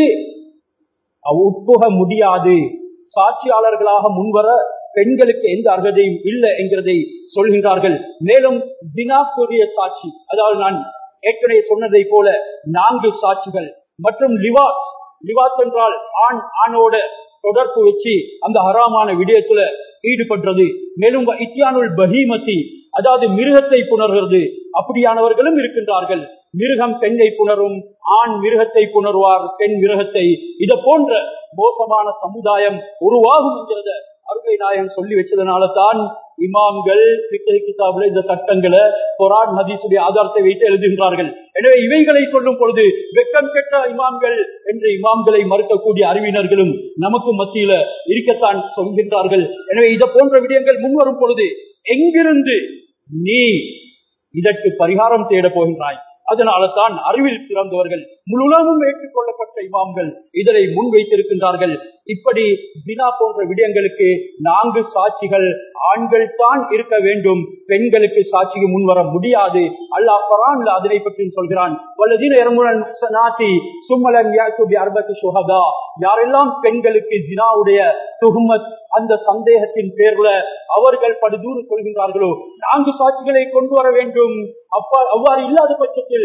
உட்புக முடியாது. சாட்சியாளர்களாக முன்வர பெண்களுக்கு எந்த அர்ஹதையும் இல்லை என்கிறதை சொல்கின்றார்கள். மேலும் தினாக்குரிய சாட்சி, அதாவது நான் ஏற்கனவே சொன்னதை போல நான்கு சாட்சிகள் மற்றும் லிவாத், லிவாத் என்றால் ஆண் ஆணோட தொடர்பு வச்சு அந்த ஹராமான விடயத்துல ஈடுபடுறது. மேலும் இத்தியானுல் பஹீமதி, அதாவது மிருகத்தை புணர்கிறது, அப்படியானவர்களும் இருக்கின்றார்கள். மிருகம் பெண்ணை புணரும், ஆண் மிருகத்தை புணர்வார், பெண் மிருகத்தை. இத போன்ற மோசமான சமுதாயம் உருவாகும் என்கிறத அருமை நாயகம் சொல்லி வச்சதனால தான் இமாம்கள் ஃபிக்ஹ் கிதாபுல இந்த சட்டங்களை குர்ஆன் ஹதீஸுடைய ஆதாரத்தை வைத்து எழுதுகின்றார்கள். எனவே இவைகளை சொல்லும் பொழுது வெக்கம் கெட்ட இமாம்கள் என்று இமாம்களை மறுக்கக்கூடிய அறிவினர்களும் நமக்கு மத்தியில இருக்கத்தான் சொல்கின்றார்கள். எனவே இதை போன்ற விடயங்கள் முன்வரும் பொழுது எங்கிருந்து நீ இதற்கு பரிகாரம் தேட போகின்றாய்? அதனால தான் அறிவில் பிறந்தவர்கள், முழுவதும் ஏற்றுக்கொள்ளப்பட்ட இமாம்கள் இதனை முன்வைத்திருக்கின்றார்கள். இப்படி தினா போன்ற விடயங்களுக்கு நான்கு சாட்சிகள் ஆண்கள் தான் இருக்க வேண்டும், பெண்களுக்கு சாட்சிக்கு முன்வர முடியாது. அல்லாஹ் குர்ஆன்ல அதனை பற்றி சொல்கிறான், வல்லதீன யர்முனல் முஹ்ஸனாத்தி சும்மலம் யாத்து பி அர்பத்தி ஷுஹதா. யாரெல்லாம் பெண்களுக்கு ஜினாவுடைய துஹ்மத், அந்த சந்தேகத்தின் பேர்ல அவர்கள் படுதூறு சொல்கின்றார்களோ நான்கு சாட்சிகளை கொண்டு வர வேண்டும். அப்பா அவ்வாறு இல்லாத பட்சத்தில்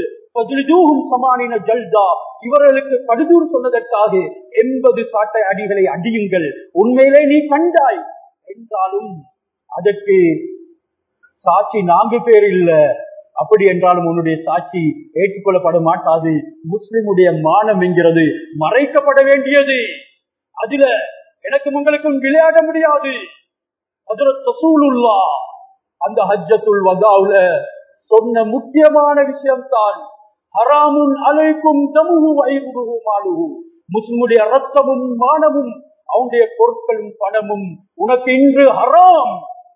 சமானின ஜல்தா, இவர்களுக்கு படுதூறு சொன்னதற்காக எண்பது சாட்டை அடிகளை அடியுங்கள். உண்மையிலே நீ கண்டாய் என்றாலும் அதற்கு சாட்சி நான்கு பேர் இல்ல, அப்படி என்றாலும் உன்னுடைய சாட்சி ஏற்றுக்கொள்ளப்பட மாட்டாது. முஸ்லிமுடைய மானம் என்கிறது மறைக்கப்பட வேண்டியது. அதுல எனக்கு உங்களுக்கும் விளையாட முடியாது. ஹஜ்ரத் ரசூலுல்லாஹ் அந்த ஹஜ்ஜத்துல் வதாவுல சொன்ன முக்கியமான விஷயம் தான் ஹராமுன் அலைக்கும் தமுஹு வைருஹு மாலுஹு. முஸ்லிமுடைய ரத்தமும் மானமும் அவனுடைய பொருட்களும் பணமும் உனக்கு இன்று ஹராம்.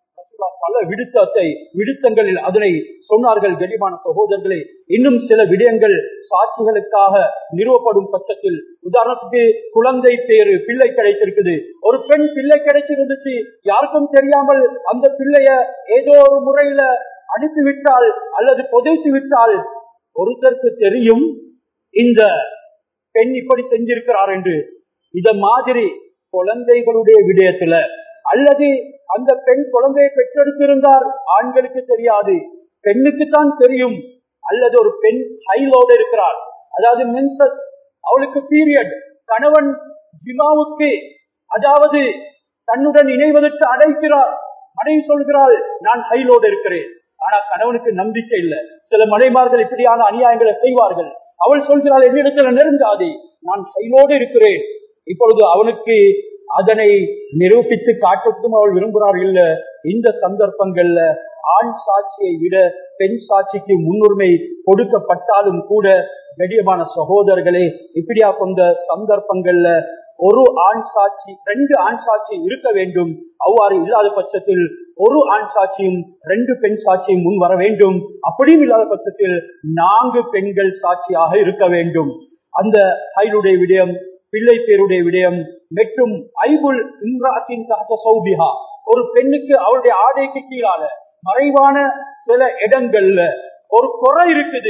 பல விடுத்தத்தை விடுத்தங்களில் அதனை சொன்னார்கள். கனிமான சகோதரர்களே, இன்னும் சில விடயங்கள் சாட்சிகளுக்காக நிறுவப்படும் பட்சத்தில், உதாரணத்துக்கு குழந்தை பேரு, பிள்ளை கிடைத்திருக்குது, ஒரு பெண் பிள்ளை கிடைச்சிருந்துச்சு, யாருக்கும் தெரியாமல் அந்த பிள்ளைய ஏதோ ஒரு முறையில அனுப்பிவிட்டால் அல்லது புதைத்து விட்டால் ஒருத்தருக்கு தெரியும் இந்த பெண் இப்படி செஞ்சிருக்கிறார் என்று. இத மாதிரி குழந்தைகளுடைய விடயத்துல, அல்லது அந்த பெண் குழந்தையை பெற்றெடுத்திருந்தார், ஆண்களுக்கு தெரியாது, பெண்ணுக்குத்தான் தெரியும். அல்லது ஒரு பெண் ஹைலோடு இருக்கிறார், அதாவது மென்சஸ், அவளுக்கு பீரியட், கணவன் ஜிமாவுக்கு அதாவது தன்னுடன் இணைவதற்கு அழைக்கிறார், மனைவி சொல்கிறாள் நான் ஹைலோடு இருக்கிறேன். ஆனா கணவனுக்கு நம்பிக்கை இல்லை. சில மனைமார்கள் இப்படியான அநியாயங்களை செய்வார்கள். அவள் சொல்கிறாள் என்னிடத்துல நெருங்காதே, நான் ஹைலோடு இருக்கிறேன். இப்பொழுது அவனுக்கு அதனை நிரூபித்து காட்டத்தும் அவள் விரும்புகிறார். இல்ல, இந்த சந்தர்ப்பங்கள்ல ஆண் சாட்சியை விட பெண் சாட்சிக்கு முன்னுரிமை கொடுக்கப்பட்டாலும் கூட கடியமான சகோதரர்களே, இப்படியா கொண்ட சந்தர்ப்பங்கள்ல ஒரு ஆண் சாட்சி ரெண்டு ஆண் சாட்சி இருக்க வேண்டும். அவ்வாறு இல்லாத பட்சத்தில் ஒரு ஆண் சாட்சியும் ரெண்டு பெண் சாட்சியும் முன் வர வேண்டும். அப்படியும் இல்லாத பட்சத்தில் நான்கு பெண்கள் சாட்சியாக இருக்க வேண்டும். அந்த ஹைலுடைய விடயம், பிள்ளை பேருடைய விடயம் மற்றும் ஐபுல் இம்ராத்தின் தஹ்த சௌபிஹா, ஒரு பெண்ணுக்கு அவருடைய ஆடைக்கு கீழால மறைவான சில இடங்கள்ல ஒரு குறை இருக்குது.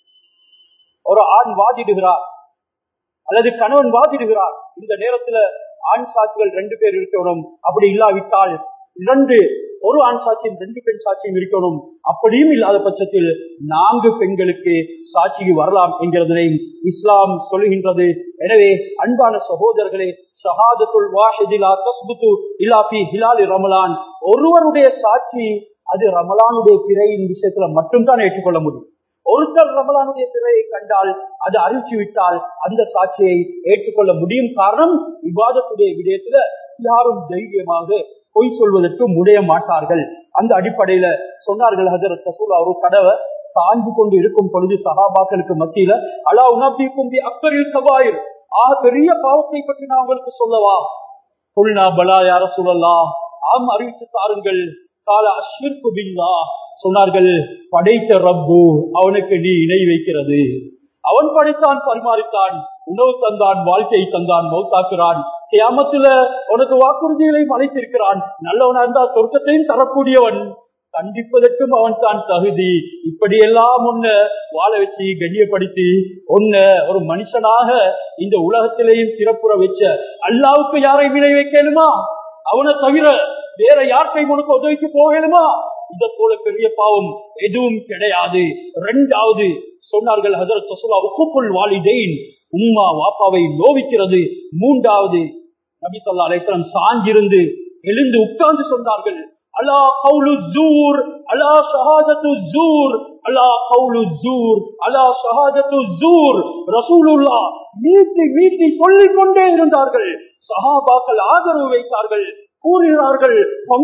ஒரு ஆண் வாதிடுகிறார் அல்லது கணவன் வாதிடுகிறார். இந்த நேரத்துல ஆண் சாட்சிகள் ரெண்டு பேர் இருக்கணும். அப்படி இல்லாவிட்டால் இரண்டு ஒரு ஆண் சாட்சியும் ரெண்டு பெண் சாட்சியும் இருக்கணும். அப்படியும் இல்லாத பட்சத்தில் நான்கு பெண்களுக்கு சாட்சிக்கு வரலாம் என்கிறதை இஸ்லாம் சொல்லுகின்றது. எனவே அன்பான சகோதரர்களே, ஷஹாதத்துல் வாஹிதி லா தஸ்புது இல்லா ஃபீ ஹிலாலி ரமலான், ஒருவருடைய சாட்சி அது ரமலானுடைய பிறையின் விஷயத்துல மட்டும்தான் ஏற்றுக்கொள்ள முடியும். ஒருத்தர் ரமலானுடைய பிறையை கண்டால் அது அறிவிச்சு விட்டால் அந்த சாட்சியை ஏற்றுக்கொள்ள முடியும். காரணம், இபாதத்துடைய விடயத்துல யாரும் தைரியமாக பொய் சொல்வதற்கு முடிய மாட்டார்கள். அந்த அடிப்படையில சொன்னார்கள் ஹஜ்ரத் ரசூலுல்லாஹ் ஒரு கடவை சாஞ்சு கொண்டு இருக்கும் பொழுது சஹாபாக்களுக்கு மத்தியில, அலா உனபிக்கும் பி அக்பரில் கபாயிர், ஆ பெரிய பாவத்தை பற்றி நான் உங்களுக்கு சொல்லவா? குல்னா பலா யா ரசூலல்லாஹ், ஆம் அறிவித்து தாருங்கள். கால அஷ்ரிக்கு பில்லாஹ், சொன்னார்கள் படைத்த ரப்பு அவனுக்கு நீ இணை வைக்கிறது. அவன் படைத்தான், பரிமாறித்தான், உணவு தந்தான், வாழ்க்கை தந்தான், மௌத்தாக்குறான், கியாமத்துல உனக்கு வாக்குறுதிகளையும் அழைத்திருக்கிறான். நல்லவனா இருந்தா சொர்க்கத்தையும் தரக்கூடியவன், கண்டிப்பதற்கும் அவன் தான் தகுதி. இப்படியெல்லாம் உன்னை வாழ வச்சு கண்ணியப்படுத்தி உன்னை ஒரு மனுஷனாக இந்த உலகத்திலேயும் சிறப்புற வச்ச அல்லாவுக்கு யாரை வினை வைக்கணுமா? அவனை தவிர வேற யார்கிட்டையும் உனக்கு உதவிக்கு போகணுமா? இதை போல பெரிய பாவம் எதுவும் கிடையாது. இரண்டாவது சொன்னார்கள் ஹஜ்ரத் ரசூலுல்லாஹ், உக்குல் வாலிதைன், உம்மா வாப்பாவை நோவிக்கிறது. மூன்றாவது நபி ஸல்லல்லாஹு அலைஹி வஸல்லம் சாஞ்சிருந்து எழுந்து உட்கார்ந்து சொன்னார்கள், அலா கவுலு ஸூர் அலா ஷஹாதத்து ஸூர் அலா கவுலு ஸூர் அலா ஷஹாதத்து ஸூர். ரசூலுல்லாஹ் மீட்டி மீட்டி சொல்லிக் கொண்டே இருந்தார்கள். சஹாபாக்கள் ஆதரவு வைத்தார்கள், கூறுகிறார்கள்,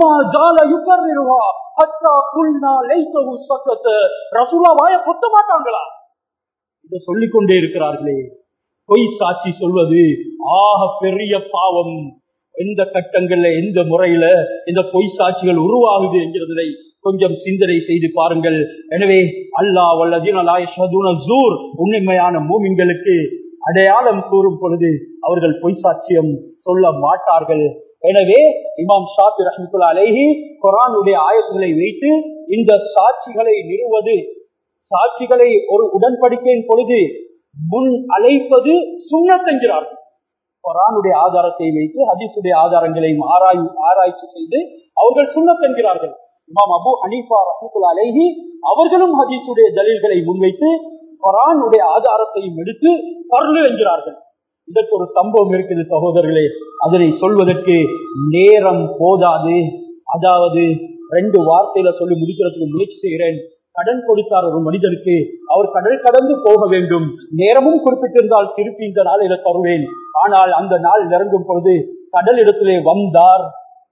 வாய பொத்த மாட்டாங்களா? இதை சொல்லிக் கொண்டே இருக்கிறார்களே. பொய் சாட்சி சொல்வது ஆக பெரிய பாவம். எந்த கட்டங்கள்ல எந்த முறையில இந்த பொய் சாட்சிகள் உருவாகுது என்கிறதை கொஞ்சம் சிந்தனை செய்து பாருங்கள். எனவே அல்லாஹ் வல்லதீன லா யஷ்ஹதுன ஸூர், உண்மையான மூமின்களுக்கு அடையாளம் கூறும் பொழுது அவர்கள் பொய் சாட்சியம் சொல்ல மாட்டார்கள். எனவே இமாம் ஷாஃபி ரஹ்மத்துல்லாஹி அலைஹி குர்ஆனுடைய ஆயத்துகளை வைத்து இந்த சாட்சிகளை நிறுவது, சாட்சிகளை ஒரு உடன்படிக்கையின் பொழுது முன் அழைப்பது சுன்னத் என்கிறார்கள். குர்ஆனுடைய ஆதாரத்தை வைத்து ஹதீஸுடைய ஆதாரங்களையும் ஆராய் ஆராய்ச்சி செய்து அவர்கள் சுன்னத் என்கிறார்கள். இமாம் அபூ ஹனீஃபா ரஹ்மத்துல்லாஹி அலைஹி அவர்களும் ஹதீஸுடைய தலீல்களை முன்வைத்து குர்ஆனுடைய ஆதாரத்தையும் எடுத்து ஃபர்லு என்கிறார்கள். இதற்கு ஒரு சம்பவம் இருக்குது சகோதரர்களே, அதனை சொல்வதற்கு நேரம் போதாது. அதாவது ரெண்டு வார்த்தையில சொல்லி முடிக்கிறதுக்கு முயற்சி செய்கிறேன். கடன் கொடுத்தார் ஒரு மனிதனுக்கு, அவர் கடல் கடந்து போக வேண்டும். நேரமும் குறிப்பிட்டிருந்தால் திருப்பி இந்த நாளில தருவேன். ஆனால் அந்த நாள் நெருங்கும் பொழுது கடல் இடத்திலே வந்தார்.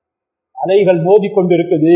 அலைகள் மோதி கொண்டிருக்குது,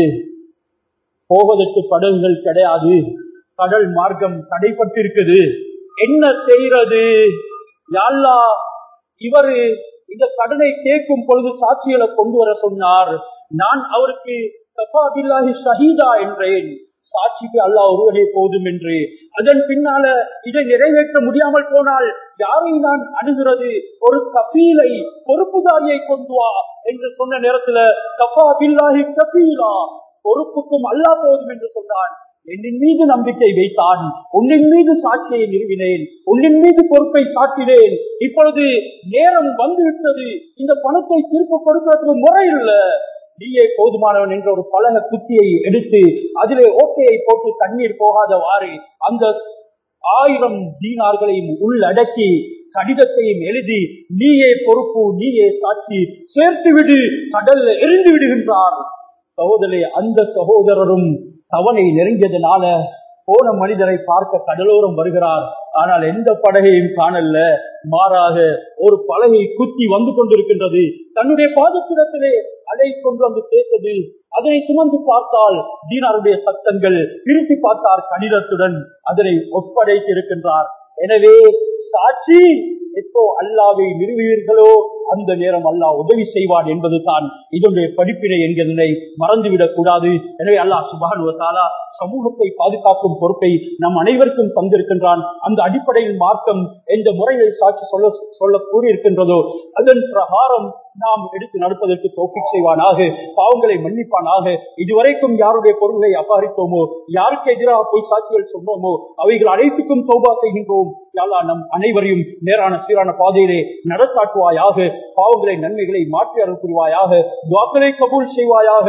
போவதற்கு படகுகள் கிடையாது, கடல் மார்க்கம் தடைப்பட்டிருக்குது. என்ன செய்யறது? யா அல்லாஹ், இவரு இந்த கடனை கேட்கும் பொழுது சாட்சிகளை கொண்டு வர சொன்னார். நான் அவருக்கு கஃபா பில்லாஹி ஷஹீதா என்றேன், சாட்சிக்கு அல்லாஹ் ஒருவரே போதும் என்று. அதன் பின்னால இதை நிறைவேற்ற முடியாமல் போனால் யாரை நான் அணுகிறது? ஒரு கபீலை, பொறுப்புதாரியை கொண்டு வா என்று சொன்ன நேரத்துல கஃபா பில்லாஹி கபீலா, பொறுப்புக்கும் அல்லாஹ் போதும் என்று சொன்னான். என்னின் மீது நம்பிக்கை வைத்தான், உன்னின் மீது சாட்சியை நிறுவினேன், உன்னின் மீது பொறுப்பை சாட்டினேன். இப்பொழுது நேரம் வந்துவிட்டது, இந்த பணத்தை திருப்ப கொடுக்கிறதுக்கு முறை இல்லை, நீயே போதுமானவன் என்ற ஒரு பலக குத்தியை எடுத்து அதிலே ஓட்டையை போட்டு தண்ணீர் போகாதவாறு அந்த ஆயிரம் தீனார்களையும் உள்ளடக்கி கடிதத்தையும் எழுதி நீயே பொறுப்பு, நீயே சாட்சி, சேர்த்து விடு, கடல்ல எரிந்து விடுகின்றார். சகோதரே, அந்த சகோதரரும் தவணை நெருங்கியதனால போன மனிதரை பார்க்க கடலோரம் வருகிறார். ஆனால் எந்த படகையும் காணல. மாறாக ஒரு பலகை குத்தி வந்து கொண்டிருக்கின்றது. தன்னுடைய பாதத்திடத்திலே அதை கொண்டு வந்து சேர்த்தது. அதனை சுமந்து பார்த்தால் தீனாருடைய சத்தங்கள், பிரித்து பார்த்தார் கடிதத்துடன், அதனை ஒப்படைத்து இருக்கின்றார். எனவே சாட்சி எப்போ அல்லாவை நிறுவீர்களோ அந்த நேரம் அல்லாஹ் உதவி செய்வான் என்பதுதான் இதனுடைய படிப்பினை என்கிறதை மறந்துவிடக் கூடாது. எனவே அல்லாஹ் சுப்ஹானஹு வ தஆலா சமூகத்தை பாதுகாக்கும் பொறுப்பை நம் அனைவருக்கும் தந்திருக்கின்றான். அந்த அடிப்படையில் மார்க்கம் எந்த முறையில் சாட்சி சொல்ல சொல்ல கூறியிருக்கின்றதோ அதன் பிரகாரம் நாம் எடுத்து நடப்பதற்கு தௌஃபீக் செய்வானாக, பாவங்களை மன்னிப்பானாக. இதுவரைக்கும் யாருடைய பொருள்களை அபகரித்தோமோ, யாருக்கு எதிராக போய் சாட்சிகள் சொன்னோமோ அவைகள் அனைத்துக்கும் தௌபா செய்கின்றோம். யா அல்லாஹ் நம் அனைவரையும் நேரான சீரான பாதையிலே நடத்தாட்டுவாயாக. பாவங்களை நன்மைகளை மாற்றி அருள் புரிவாயாக. துஆக்களை கபூல் செய்வாயாக.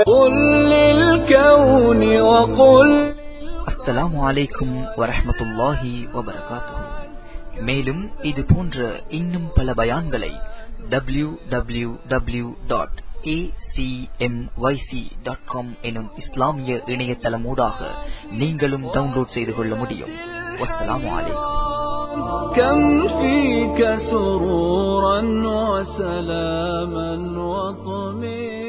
அஸ்ஸலாமு அலைக்கும் வரஹ்மத்துல்லாஹி வபரகாத்துஹு. மேலும் இது போன்ற இன்னும் பல பயான்களை W W W dot A C M Y C dot com எனும் இஸ்லாமிய இணையதளமூடாக நீங்களும் டவுன்லோட் செய்து கொள்ள முடியும். வஸ்ஸலாமு அலைக்கும். كم فيك سرورا وسلاما وطمئنا